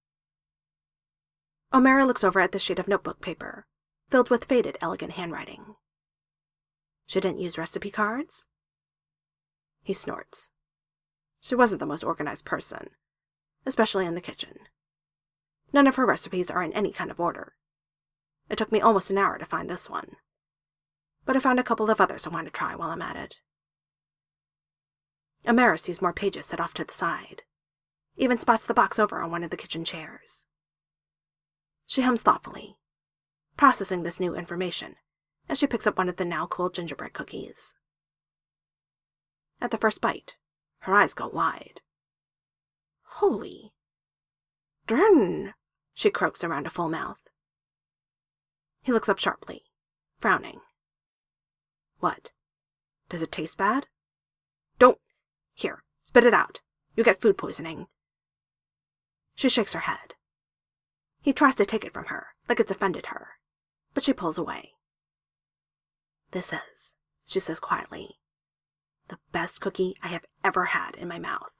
O'Mara looks over at the sheet of notebook paper, filled with faded, elegant handwriting. She didn't use recipe cards? He snorts. She wasn't the most organized person, especially in the kitchen. None of her recipes are in any kind of order. It took me almost an hour to find this one, but I found a couple of others I want to try while I'm at it. O'Mara sees more pages set off to the side, even spots the box over on one of the kitchen chairs. She hums thoughtfully, processing this new information as she picks up one of the now cold gingerbread cookies. At the first bite, her eyes go wide. Holy... Darn, she croaks around a full mouth. He looks up sharply, frowning. What? Does it taste bad? Don't... Here, spit it out. You get food poisoning. She shakes her head. He tries to take it from her, like it's offended her, but she pulls away. This is, she says quietly, the best cookie I have ever had in my mouth.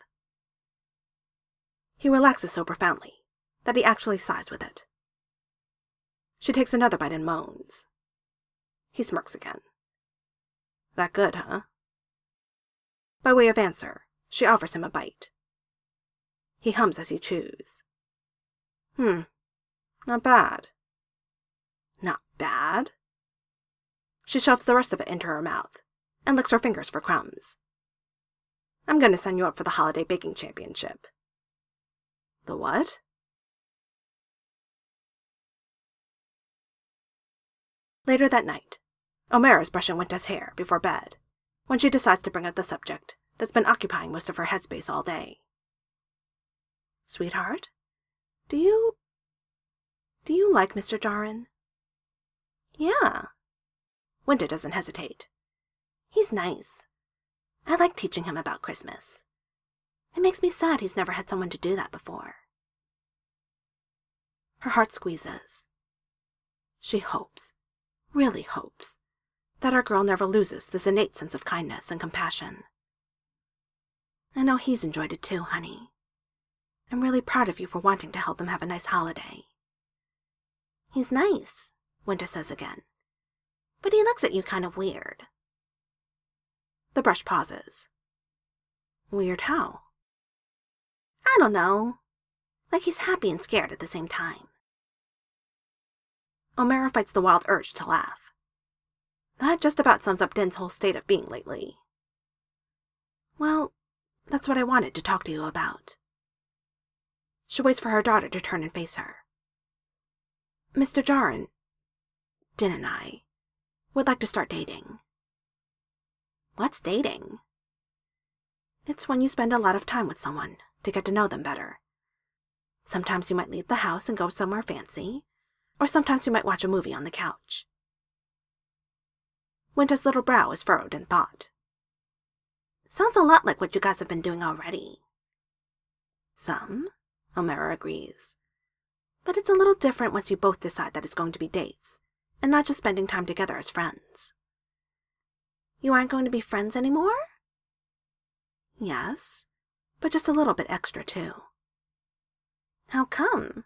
He relaxes so profoundly that he actually sighs with it. She takes another bite and moans. He smirks again. That good, huh? By way of answer, she offers him a bite. He hums as he chews. Hmm, not bad. Not bad? She shoves the rest of it into her mouth and licks her fingers for crumbs. I'm going to sign you up for the Holiday Baking Championship. The what? Later that night, O'Mara's brushing Winta's hair before bed when she decides to bring up the subject that's been occupying most of her headspace all day. Sweetheart, do you... do you like Mister Jarin? Yeah. Winta doesn't hesitate. He's nice. I like teaching him about Christmas. It makes me sad he's never had someone to do that before. Her heart squeezes. She hopes, really hopes, that our girl never loses this innate sense of kindness and compassion. I know he's enjoyed it too, honey. I'm really proud of you for wanting to help him have a nice holiday. He's nice, Winta says again, but he looks at you kind of weird. The brush pauses. Weird how? I don't know. Like he's happy and scared at the same time. O'Mara fights the wild urge to laugh. That just about sums up Din's whole state of being lately. Well, that's what I wanted to talk to you about. She waits for her daughter to turn and face her. Mister Jarin, Din and I, would like to start dating. What's dating? It's when you spend a lot of time with someone to get to know them better. Sometimes you might leave the house and go somewhere fancy, or sometimes you might watch a movie on the couch. Winta's little brow is furrowed in thought. Sounds a lot like what you guys have been doing already. Some, O'Mara agrees. But it's a little different once you both decide that it's going to be dates, and not just spending time together as friends. You aren't going to be friends anymore? Yes, but just a little bit extra, too. How come?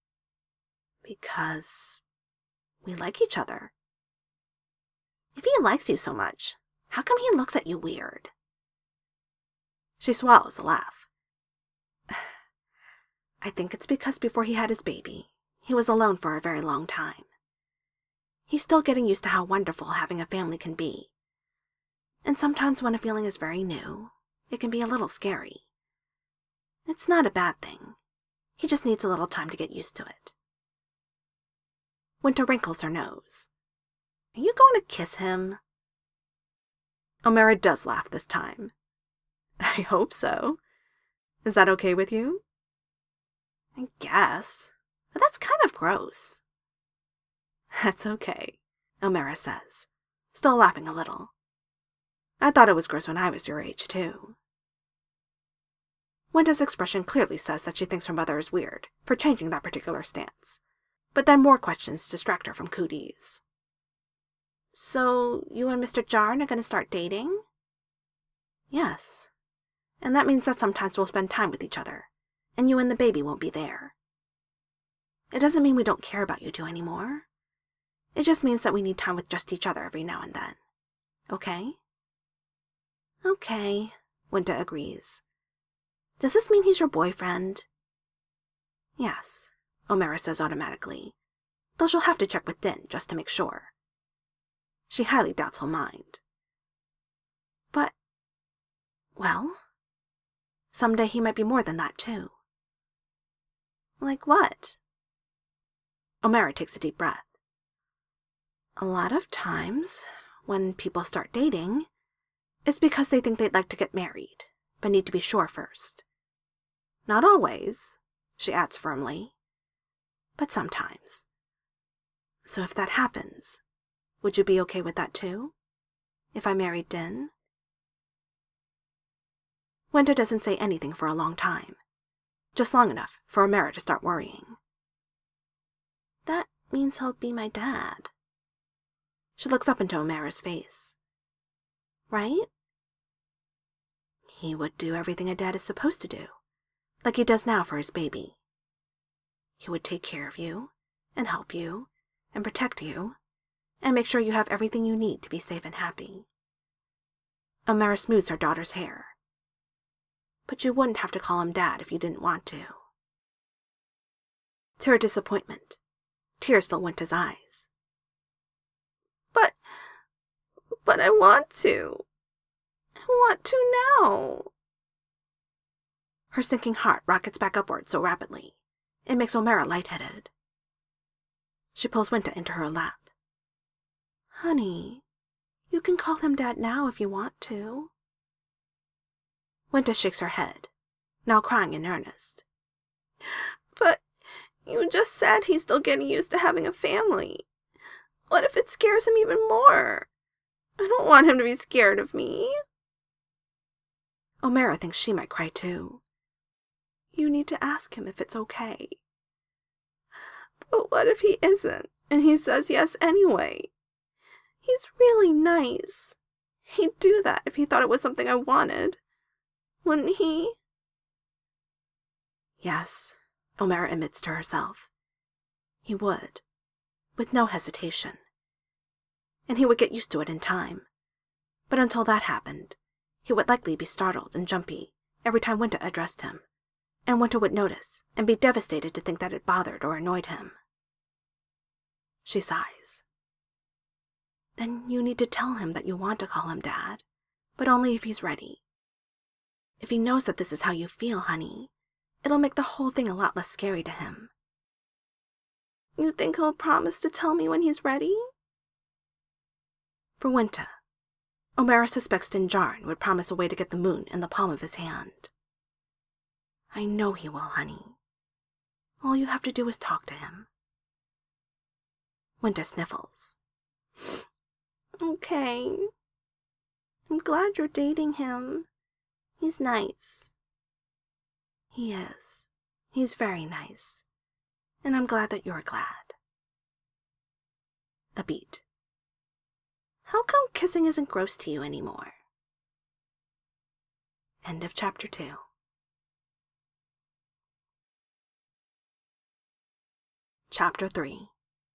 Because we like each other. If he likes you so much, how come he looks at you weird? She swallows a laugh. I think it's because before he had his baby, he was alone for a very long time. He's still getting used to how wonderful having a family can be. And sometimes when a feeling is very new, it can be a little scary. It's not a bad thing. He just needs a little time to get used to it. Winter wrinkles her nose. Are you going to kiss him? O'Mara does laugh this time. I hope so. Is that okay with you? I guess. But that's kind of gross. That's okay, O'Mara says, still laughing a little. I thought it was gross when I was your age, too. Winta's expression clearly says that she thinks her mother is weird for changing that particular stance, but then more questions distract her from cooties. So, you and Mister Jarn are going to start dating? Yes, and that means that sometimes we'll spend time with each other, and you and the baby won't be there. It doesn't mean we don't care about you two anymore. It just means that we need time with just each other every now and then. Okay? Okay, Winta agrees. Does this mean he's your boyfriend? Yes, O'Mara says automatically, though she'll have to check with Din just to make sure. She highly doubts he'll mind. But, well, someday he might be more than that, too. Like what? O'Mara takes a deep breath. A lot of times, when people start dating, it's because they think they'd like to get married, but need to be sure first. Not always, she adds firmly, but sometimes. So if that happens, would you be okay with that too? If I married Din? Winta doesn't say anything for a long time, just long enough for O'Mara to start worrying. That means he'll be my dad. She looks up into O'Mara's face. Right? He would do everything a dad is supposed to do, like he does now for his baby. He would take care of you, and help you, and protect you, and make sure you have everything you need to be safe and happy. O'Mara smooths her daughter's hair. But you wouldn't have to call him Dad if you didn't want to. To her disappointment, tears fill Winta's eyes. But, but I want to. I want to now. Her sinking heart rockets back upward so rapidly, it makes O'Mara lightheaded. She pulls Winta into her lap. Honey, you can call him Dad now if you want to. Winta shakes her head, now crying in earnest. But you just said he's still getting used to having a family. What if it scares him even more? I don't want him to be scared of me. O'Mara thinks she might cry too. You need to ask him if it's okay. But what if he isn't, and he says yes anyway? He's really nice. He'd do that if he thought it was something I wanted. Wouldn't he? Yes, O'Mara admits to herself. He would, with no hesitation. And he would get used to it in time. But until that happened, he would likely be startled and jumpy every time Winta addressed him, and Winta would notice and be devastated to think that it bothered or annoyed him. She sighs. Then you need to tell him that you want to call him Dad, but only if he's ready. If he knows that this is how you feel, honey, it'll make the whole thing a lot less scary to him. You think he'll promise to tell me when he's ready? For Winta, O'Mara suspects Din Djarin would promise a way to get the moon in the palm of his hand. I know he will, honey. All you have to do is talk to him. Winta sniffles. Okay. I'm glad you're dating him. He's nice. He is. He's very nice. And I'm glad that you're glad. A beat. How come kissing isn't gross to you anymore? End of chapter two. Chapter three.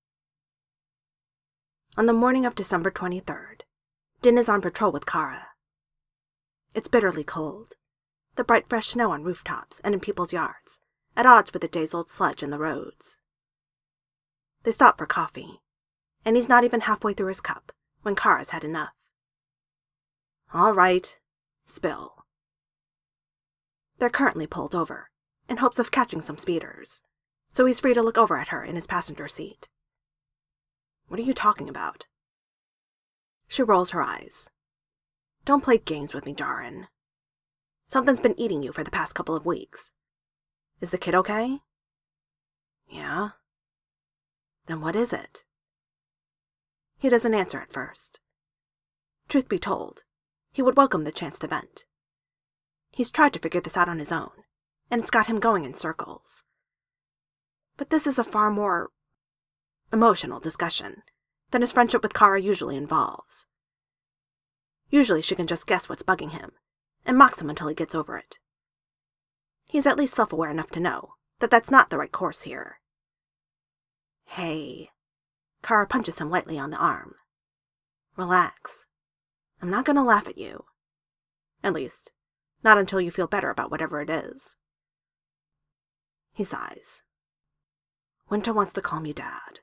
On the morning of December twenty-third, Din is on patrol with Kara. It's bitterly cold. The bright fresh snow on rooftops and in people's yards at odds with the days-old sludge in the roads. They stop for coffee, and he's not even halfway through his cup when Kara's had enough. All right, spill. They're currently pulled over, in hopes of catching some speeders, so he's free to look over at her in his passenger seat. What are you talking about? She rolls her eyes. Don't play games with me, Jaren. Something's been eating you for the past couple of weeks. Is the kid okay? Yeah. Then what is it? He doesn't answer at first. Truth be told, he would welcome the chance to vent. He's tried to figure this out on his own, and it's got him going in circles. But this is a far more emotional discussion than his friendship with Kara usually involves. Usually she can just guess what's bugging him, and mocks him until he gets over it. He's at least self-aware enough to know that that's not the right course here. Hey. Kara punches him lightly on the arm. Relax. I'm not going to laugh at you. At least, not until you feel better about whatever it is. He sighs. Winter wants to call me Dad.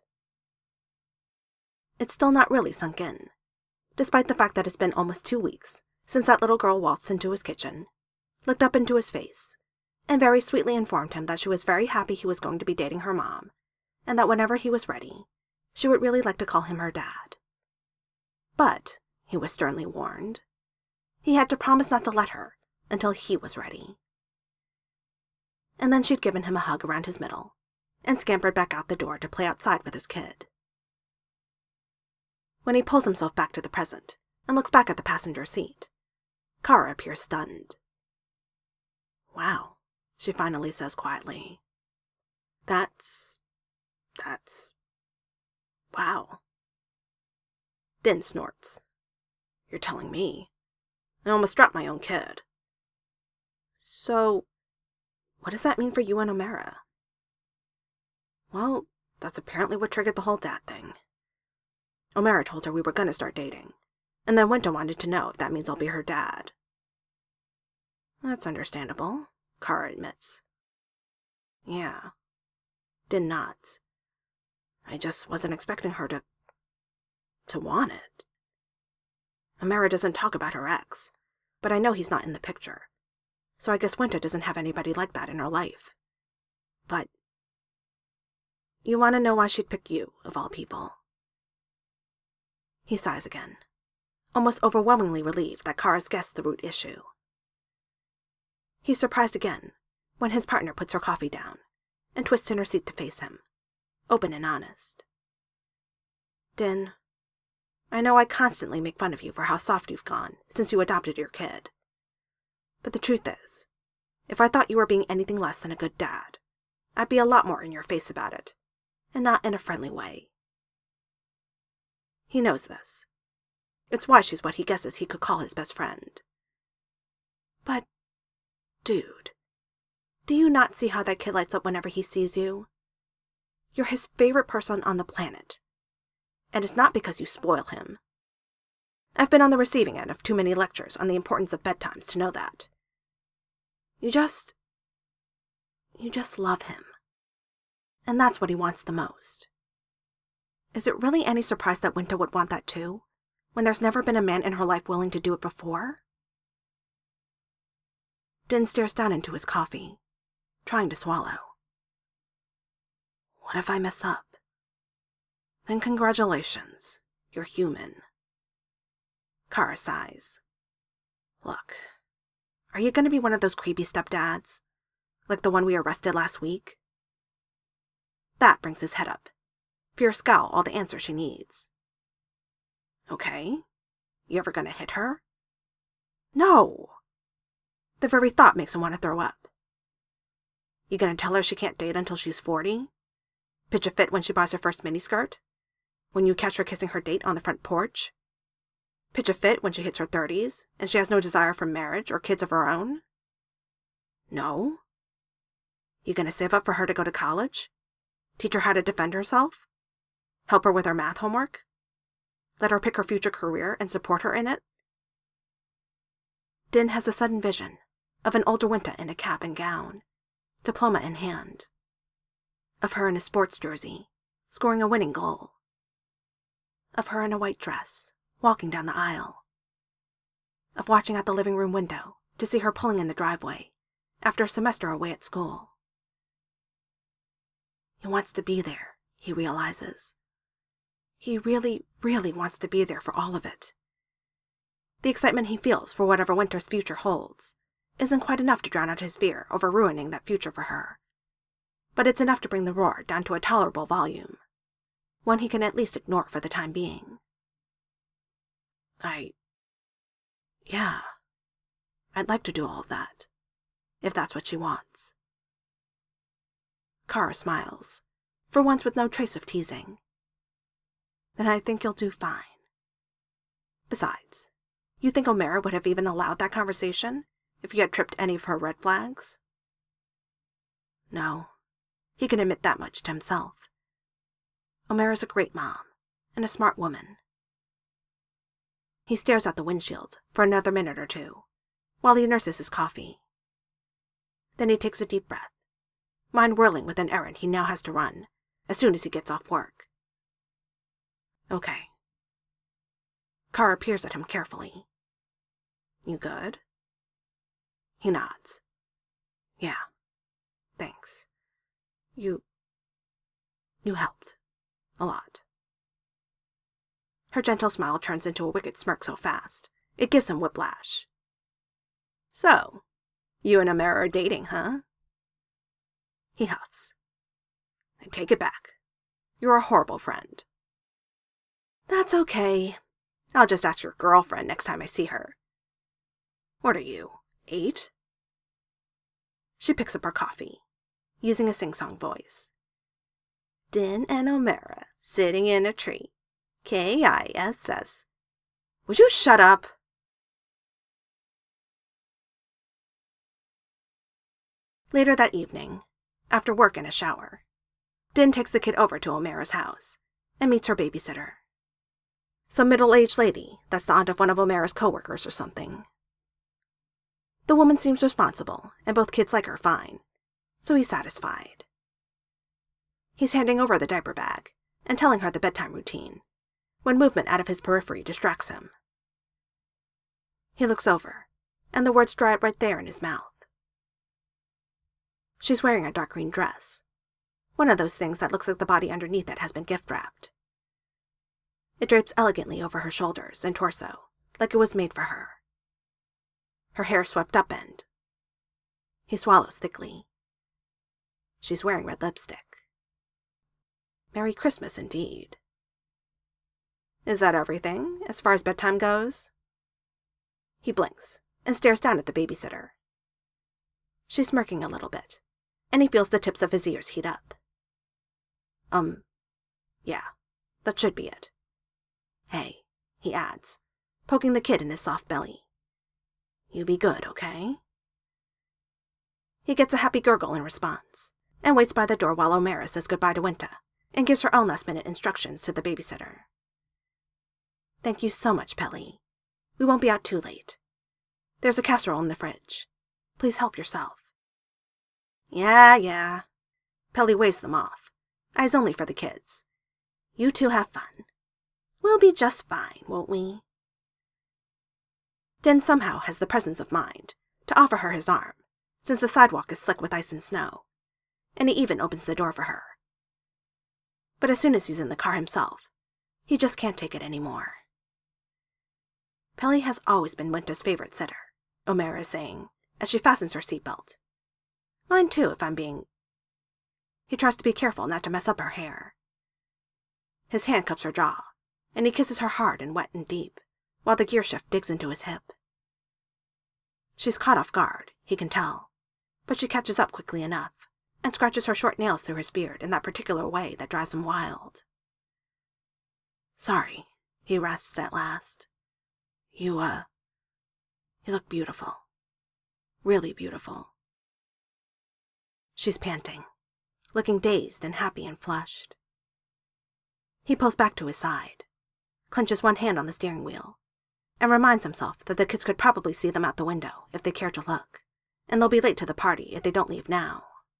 It's still not really sunk in, despite the fact that it's been almost two weeks since that little girl waltzed into his kitchen, looked up into his face, and very sweetly informed him that she was very happy he was going to be dating her mom, and that whenever he was ready, she would really like to call him her dad. But, he was sternly warned, he had to promise not to let her until he was ready. And then she'd given him a hug around his middle, and scampered back out the door to play outside with his kid. When he pulls himself back to the present and looks back at the passenger seat, Kara appears stunned. Wow, she finally says quietly. That's... that's... wow. Din snorts. You're telling me. I almost dropped my own kid. So, what does that mean for you and Omera? Well, that's apparently what triggered the whole dad thing. Omera told her we were going to start dating, and then Winter wanted to know if that means I'll be her dad. That's understandable, Kara admits. Yeah. Din nods. I just wasn't expecting her to... to want it. Omera doesn't talk about her ex, but I know he's not in the picture, so I guess Winter doesn't have anybody like that in her life. But... you want to know why she'd pick you, of all people? He sighs again, almost overwhelmingly relieved that Kara's guessed the root issue. He's surprised again when his partner puts her coffee down and twists in her seat to face him, open and honest. Din, I know I constantly make fun of you for how soft you've gone since you adopted your kid. But the truth is, if I thought you were being anything less than a good dad, I'd be a lot more in your face about it, and not in a friendly way. He knows this. It's why she's what he guesses he could call his best friend. But, dude, do you not see how that kid lights up whenever he sees you? You're his favorite person on the planet. And it's not because you spoil him. I've been on the receiving end of too many lectures on the importance of bedtimes to know that. You just... you just love him. And that's what he wants the most. Is it really any surprise that Winter would want that too, when there's never been a man in her life willing to do it before? Din stares down into his coffee, trying to swallow. What if I mess up? Then congratulations, you're human. Kara sighs. Look, are you going to be one of those creepy stepdads? Like the one we arrested last week? That brings his head up. Fear scowl all the answers she needs. Okay. You ever gonna hit her? No! The very thought makes him want to throw up. You gonna tell her she can't date until she's forty? Pitch a fit when she buys her first miniskirt? When you catch her kissing her date on the front porch? Pitch a fit when she hits her thirties and she has no desire for marriage or kids of her own? No? You gonna save up for her to go to college? Teach her how to defend herself? Help her with her math homework? Let her pick her future career and support her in it? Din has a sudden vision of an older Winter in a cap and gown, diploma in hand. Of her in a sports jersey, scoring a winning goal. Of her in a white dress, walking down the aisle. Of watching out the living room window to see her pulling in the driveway after a semester away at school. He wants to be there, he realizes. He really, really wants to be there for all of it. The excitement he feels for whatever Winter's future holds isn't quite enough to drown out his fear over ruining that future for her. But it's enough to bring the roar down to a tolerable volume, one he can at least ignore for the time being. I... Yeah. I'd like to do all of that, if that's what she wants. Kara smiles, for once with no trace of teasing. Then I think you'll do fine. Besides, you think O'Mara would have even allowed that conversation if you had tripped any of her red flags? No, he can admit that much to himself. O'Mara's a great mom, and a smart woman. He stares out the windshield for another minute or two, while he nurses his coffee. Then he takes a deep breath, mind whirling with an errand he now has to run as soon as he gets off work. Okay. Kara peers at him carefully. You good? He nods. Yeah. Thanks. You... You helped. A lot. Her gentle smile turns into a wicked smirk so fast, it gives him whiplash. So, you and O'Mara are dating, huh? He huffs. I take it back. You're a horrible friend. That's okay. I'll just ask your girlfriend next time I see her. What are you, eight? She picks up her coffee, using a sing-song voice. Din and O'Mara, sitting in a tree. K I S S. Would you shut up? Later that evening, after work and a shower, Din takes the kid over to O'Mara's house and meets her babysitter. Some middle-aged lady that's the aunt of one of O'Mara's co-workers or something. The woman seems responsible, and both kids like her fine, so he's satisfied. He's handing over the diaper bag and telling her the bedtime routine, when movement out of his periphery distracts him. He looks over, and the words dry up right there in his mouth. She's wearing a dark green dress, one of those things that looks like the body underneath it has been gift-wrapped. It drapes elegantly over her shoulders and torso, like it was made for her. Her hair swept up-end. He swallows thickly. She's wearing red lipstick. Merry Christmas, indeed. Is that everything, as far as bedtime goes? He blinks and stares down at the babysitter. She's smirking a little bit, and he feels the tips of his ears heat up. Um, yeah, that should be it. Hey, he adds, poking the kid in his soft belly. You be good, okay? He gets a happy gurgle in response, and waits by the door while O'Mara says goodbye to Winta, and gives her own last-minute instructions to the babysitter. Thank you so much, Pelly. We won't be out too late. There's a casserole in the fridge. Please help yourself. Yeah, yeah. Pelly waves them off, eyes only for the kids. You two have fun. We'll be just fine, won't we? Din somehow has the presence of mind to offer her his arm, since the sidewalk is slick with ice and snow, and he even opens the door for her. But as soon as he's in the car himself, he just can't take it anymore. Pelly has always been Winta's favorite sitter, O'Mara is saying, as she fastens her seatbelt. Mine too, if I'm being... He tries to be careful not to mess up her hair. His hand cups her jaw, and he kisses her hard and wet and deep, while the gear shift digs into his hip. She's caught off guard, he can tell, but she catches up quickly enough, and scratches her short nails through his beard in that particular way that drives him wild. Sorry, he rasps at last. You, uh, you look beautiful. Really beautiful. She's panting, looking dazed and happy and flushed. He pulls back to his side, clenches one hand on the steering wheel, and reminds himself that the kids could probably see them out the window if they care to look, and they'll be late to the party if they don't leave now.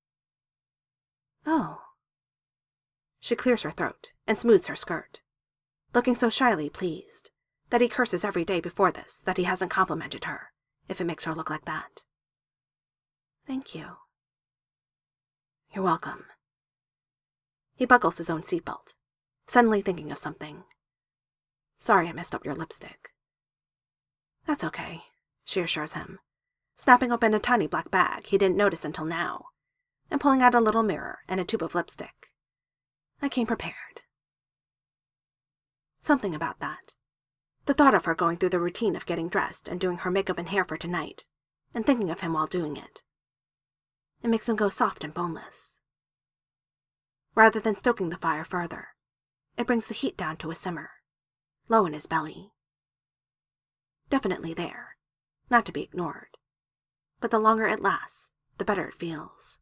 Oh. She clears her throat and smooths her skirt, looking so shyly pleased that he curses every day before this that he hasn't complimented her, if it makes her look like that. Thank you. You're welcome. He buckles his own seatbelt, suddenly thinking of something. Sorry I messed up your lipstick. That's okay, she assures him, snapping open a tiny black bag he didn't notice until now, and pulling out a little mirror and a tube of lipstick. I came prepared. Something about that. The thought of her going through the routine of getting dressed and doing her makeup and hair for tonight, and thinking of him while doing it. It makes him go soft and boneless. Rather than stoking the fire further, it brings the heat down to a simmer, low in his belly. Definitely there, not to be ignored, but the longer it lasts, the better it feels.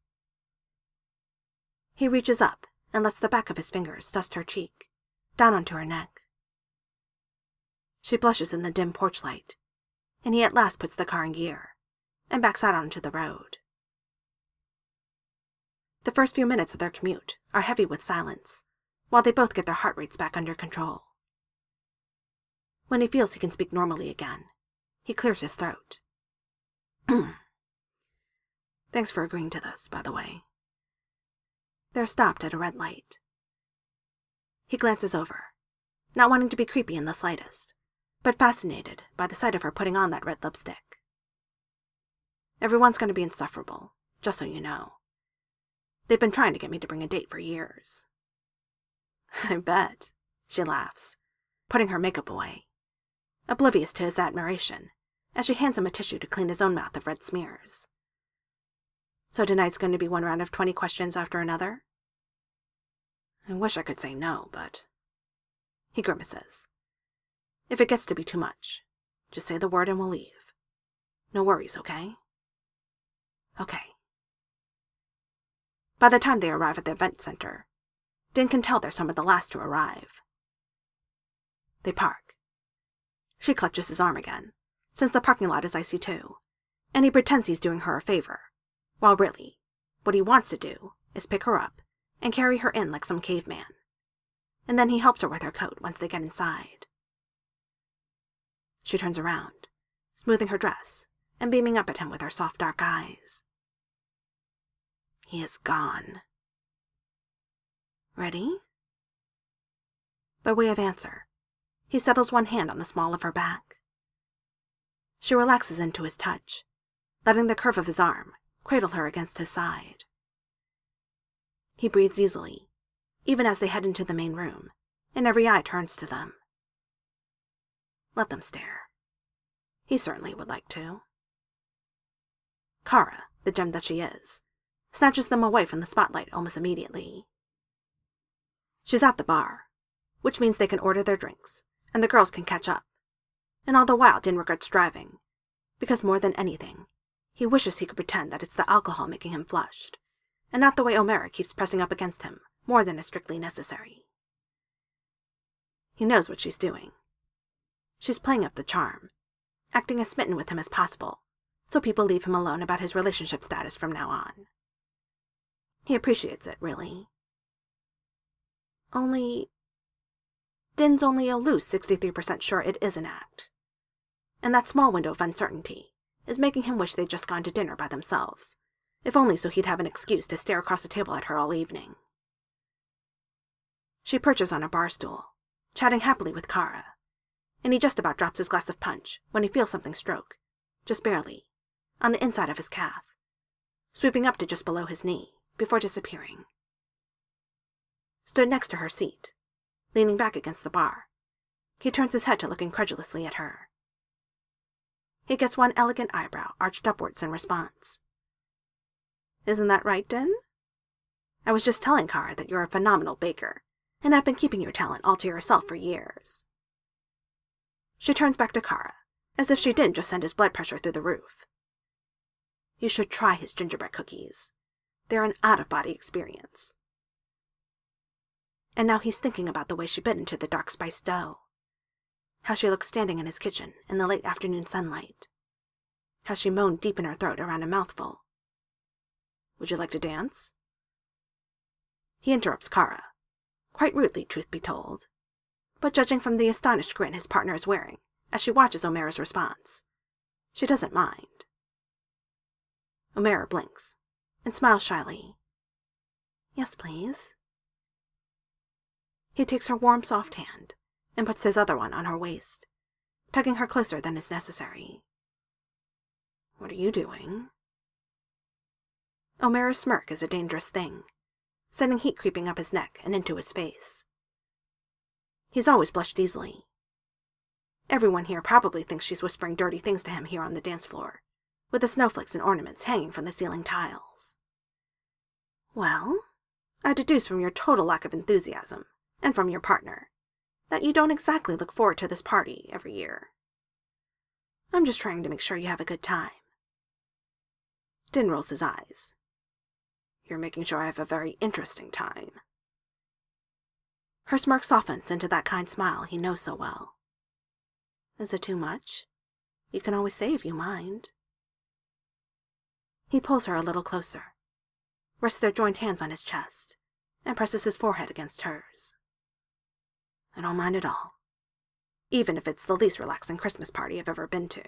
He reaches up and lets the back of his fingers dust her cheek, down onto her neck. She blushes in the dim porch light, and he at last puts the car in gear and backs out onto the road. The first few minutes of their commute are heavy with silence, while they both get their heart rates back under control. When he feels he can speak normally again, he clears his throat. Thanks for agreeing to this, by the way. They're stopped at a red light. He glances over, not wanting to be creepy in the slightest, but fascinated by the sight of her putting on that red lipstick. Everyone's going to be insufferable, just so you know. They've been trying to get me to bring a date for years. I bet, she laughs, putting her makeup away, oblivious to his admiration, as she hands him a tissue to clean his own mouth of red smears. So tonight's going to be one round of twenty questions after another? I wish I could say no, but... He grimaces. If it gets to be too much, just say the word and we'll leave. No worries, okay? Okay. By the time they arrive at the event center, Din can tell they're some of the last to arrive. They park. She clutches his arm again, since the parking lot is icy too, and he pretends he's doing her a favor, while really, what he wants to do is pick her up and carry her in like some caveman. And then he helps her with her coat once they get inside. She turns around, smoothing her dress and beaming up at him with her soft dark eyes. He is gone. Ready? By way of answer, he settles one hand on the small of her back. She relaxes into his touch, letting the curve of his arm cradle her against his side. He breathes easily, even as they head into the main room, and every eye turns to them. Let them stare. He certainly would like to. Kara, the gem that she is, snatches them away from the spotlight almost immediately. She's at the bar, which means they can order their drinks, and the girls can catch up. And all the while Din regrets driving, because more than anything, he wishes he could pretend that it's the alcohol making him flushed, and not the way Omera keeps pressing up against him more than is strictly necessary. He knows what she's doing. She's playing up the charm, acting as smitten with him as possible, so people leave him alone about his relationship status from now on. He appreciates it, really. Only... Din's only a loose sixty-three percent sure it is an act. And that small window of uncertainty is making him wish they'd just gone to dinner by themselves, if only so he'd have an excuse to stare across the table at her all evening. She perches on a bar stool, chatting happily with Kara, and he just about drops his glass of punch when he feels something stroke, just barely, on the inside of his calf, sweeping up to just below his knee, before disappearing. Stood next to her seat, leaning back against the bar, he turns his head to look incredulously at her. He gets one elegant eyebrow arched upwards in response. Isn't that right, Din? I was just telling Kara that you're a phenomenal baker, and have been keeping your talent all to yourself for years. She turns back to Kara, as if she didn't just send his blood pressure through the roof. You should try his gingerbread cookies. They're an out-of-body experience. And now he's thinking about the way she bit into the dark spiced dough. How she looked standing in his kitchen in the late afternoon sunlight. How she moaned deep in her throat around a mouthful. Would you like to dance? He interrupts Kara, quite rudely, truth be told, but judging from the astonished grin his partner is wearing as she watches O'Mara's response, she doesn't mind. O'Mara blinks and smiles shyly. Yes, please. He takes her warm, soft hand and puts his other one on her waist, tugging her closer than is necessary. What are you doing? O'Mara's smirk is a dangerous thing, sending heat creeping up his neck and into his face. He's always blushed easily. Everyone here probably thinks she's whispering dirty things to him here on the dance floor, with the snowflakes and ornaments hanging from the ceiling tiles. Well, I deduce from your total lack of enthusiasm, and from your partner, that you don't exactly look forward to this party every year. I'm just trying to make sure you have a good time. Din rolls his eyes. You're making sure I have a very interesting time. Her smirk softens into that kind smile he knows so well. Is it too much? You can always say if you mind. He pulls her a little closer, rests their joined hands on his chest, and presses his forehead against hers. I don't mind at all, even if it's the least relaxing Christmas party I've ever been to.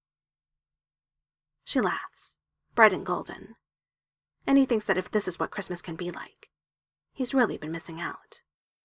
She laughs, bright and golden, and he thinks that if this is what Christmas can be like, he's really been missing out.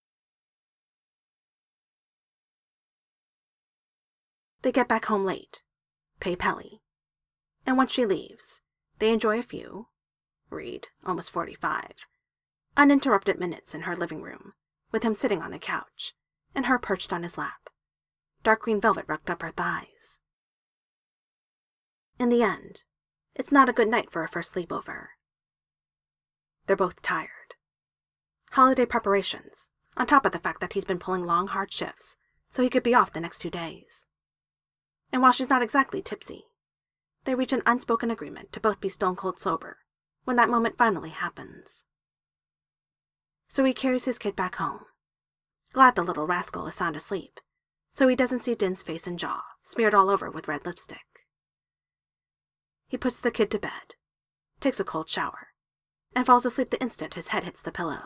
They get back home late, pay Pelly, and once she leaves, they enjoy a few, read almost forty-five, uninterrupted minutes in her living room, with him sitting on the couch, and her perched on his lap, dark green velvet rucked up her thighs. In the end, it's not a good night for a first sleepover. They're both tired. Holiday preparations, on top of the fact that he's been pulling long, hard shifts, so he could be off the next two days. And while she's not exactly tipsy, they reach an unspoken agreement to both be stone-cold sober when that moment finally happens. So he carries his kid back home, glad the little rascal is sound asleep, so he doesn't see Din's face and jaw smeared all over with red lipstick. He puts the kid to bed, takes a cold shower, and falls asleep the instant his head hits the pillow.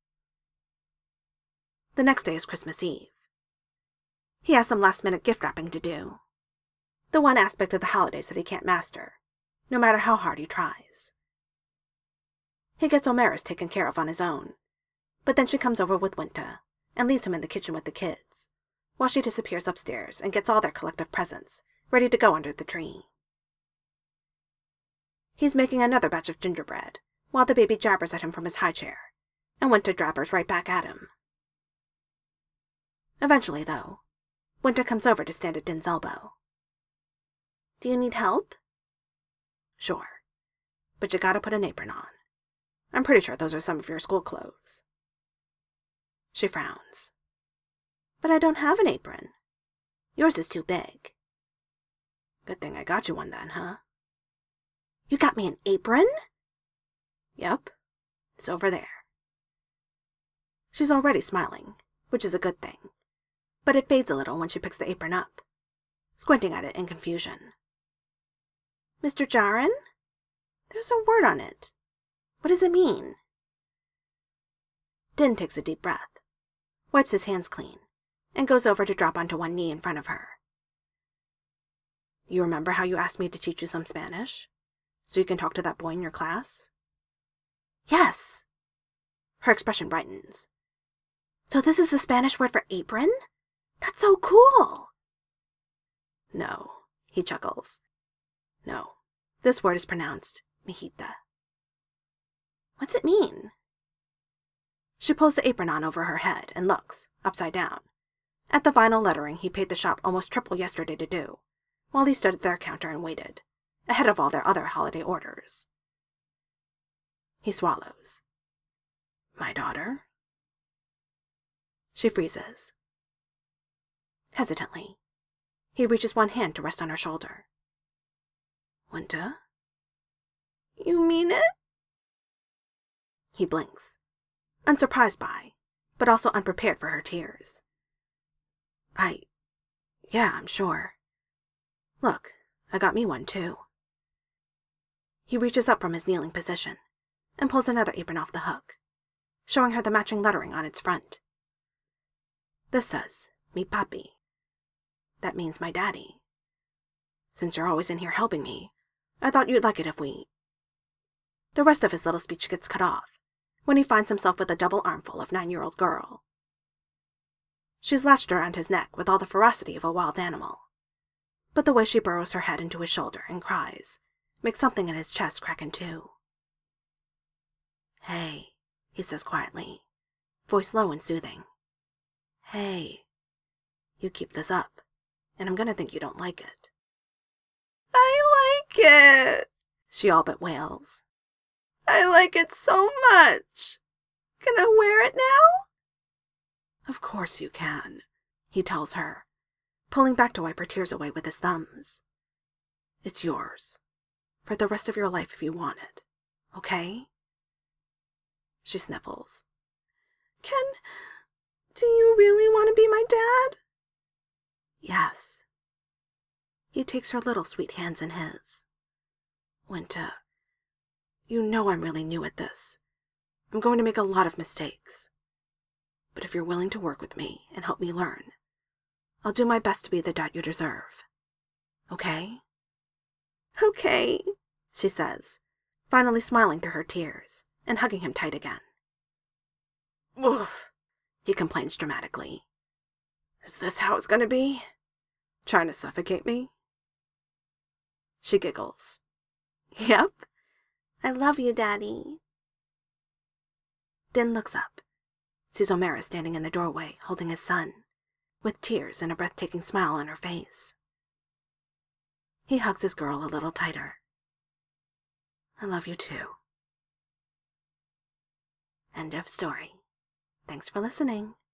The next day is Christmas Eve. He has some last-minute gift wrapping to do, the one aspect of the holidays that he can't master, no matter how hard he tries. He gets O'Mara's taken care of on his own, but then she comes over with Winta and leaves him in the kitchen with the kids, while she disappears upstairs and gets all their collective presents ready to go under the tree. He's making another batch of gingerbread, while the baby jabbers at him from his high chair, and Winta jabbers right back at him. Eventually, though, Winta comes over to stand at Din's elbow. Do you need help? Sure, but you gotta put an apron on. I'm pretty sure those are some of your school clothes. She frowns. But I don't have an apron. Yours is too big. Good thing I got you one then, huh? You got me an apron? Yep, it's over there. She's already smiling, which is a good thing, but it fades a little when she picks the apron up, squinting at it in confusion. Mister Jarin? There's a word on it. What does it mean? Din takes a deep breath, wipes his hands clean, and goes over to drop onto one knee in front of her. You remember how you asked me to teach you some Spanish, so you can talk to that boy in your class? Yes. Her expression brightens. So this is the Spanish word for apron? That's so cool. No, he chuckles. No, this word is pronounced mijita. What's it mean? She pulls the apron on over her head and looks, upside down, at the vinyl lettering he paid the shop almost triple yesterday to do, while he stood at their counter and waited, ahead of all their other holiday orders. He swallows. My daughter? She freezes. Hesitantly, he reaches one hand to rest on her shoulder. Winta? You mean it? He blinks, unsurprised by, but also unprepared for her tears. I... yeah, I'm sure. Look, I got me one, too. He reaches up from his kneeling position and pulls another apron off the hook, showing her the matching lettering on its front. This says, "Mi papi." That means my daddy. Since you're always in here helping me, I thought you'd like it if we... The rest of his little speech gets cut off when he finds himself with a double armful of nine-year-old girl. She's latched around his neck with all the ferocity of a wild animal, but the way she burrows her head into his shoulder and cries makes something in his chest crack in two. "Hey," he says quietly, voice low and soothing. "Hey, you keep this up, and I'm gonna think you don't like it." "I like it," she all but wails. "I like it so much. Can I wear it now?" "Of course you can," he tells her, pulling back to wipe her tears away with his thumbs. "It's yours, for the rest of your life if you want it, okay?" She sniffles. Can... do you really want to be my dad?" "Yes." He takes her little sweet hands in his. "Winta, you know I'm really new at this. I'm going to make a lot of mistakes. But if you're willing to work with me and help me learn, I'll do my best to be the dad you deserve. Okay?" "Okay," she says, finally smiling through her tears and hugging him tight again. "Oof," he complains dramatically. "Is this how it's going to be? Trying to suffocate me?" She giggles. "Yep. I love you, Daddy." Din looks up, sees Omera standing in the doorway holding his son, with tears and a breathtaking smile on her face. He hugs his girl a little tighter. "I love you too." End of story. Thanks for listening.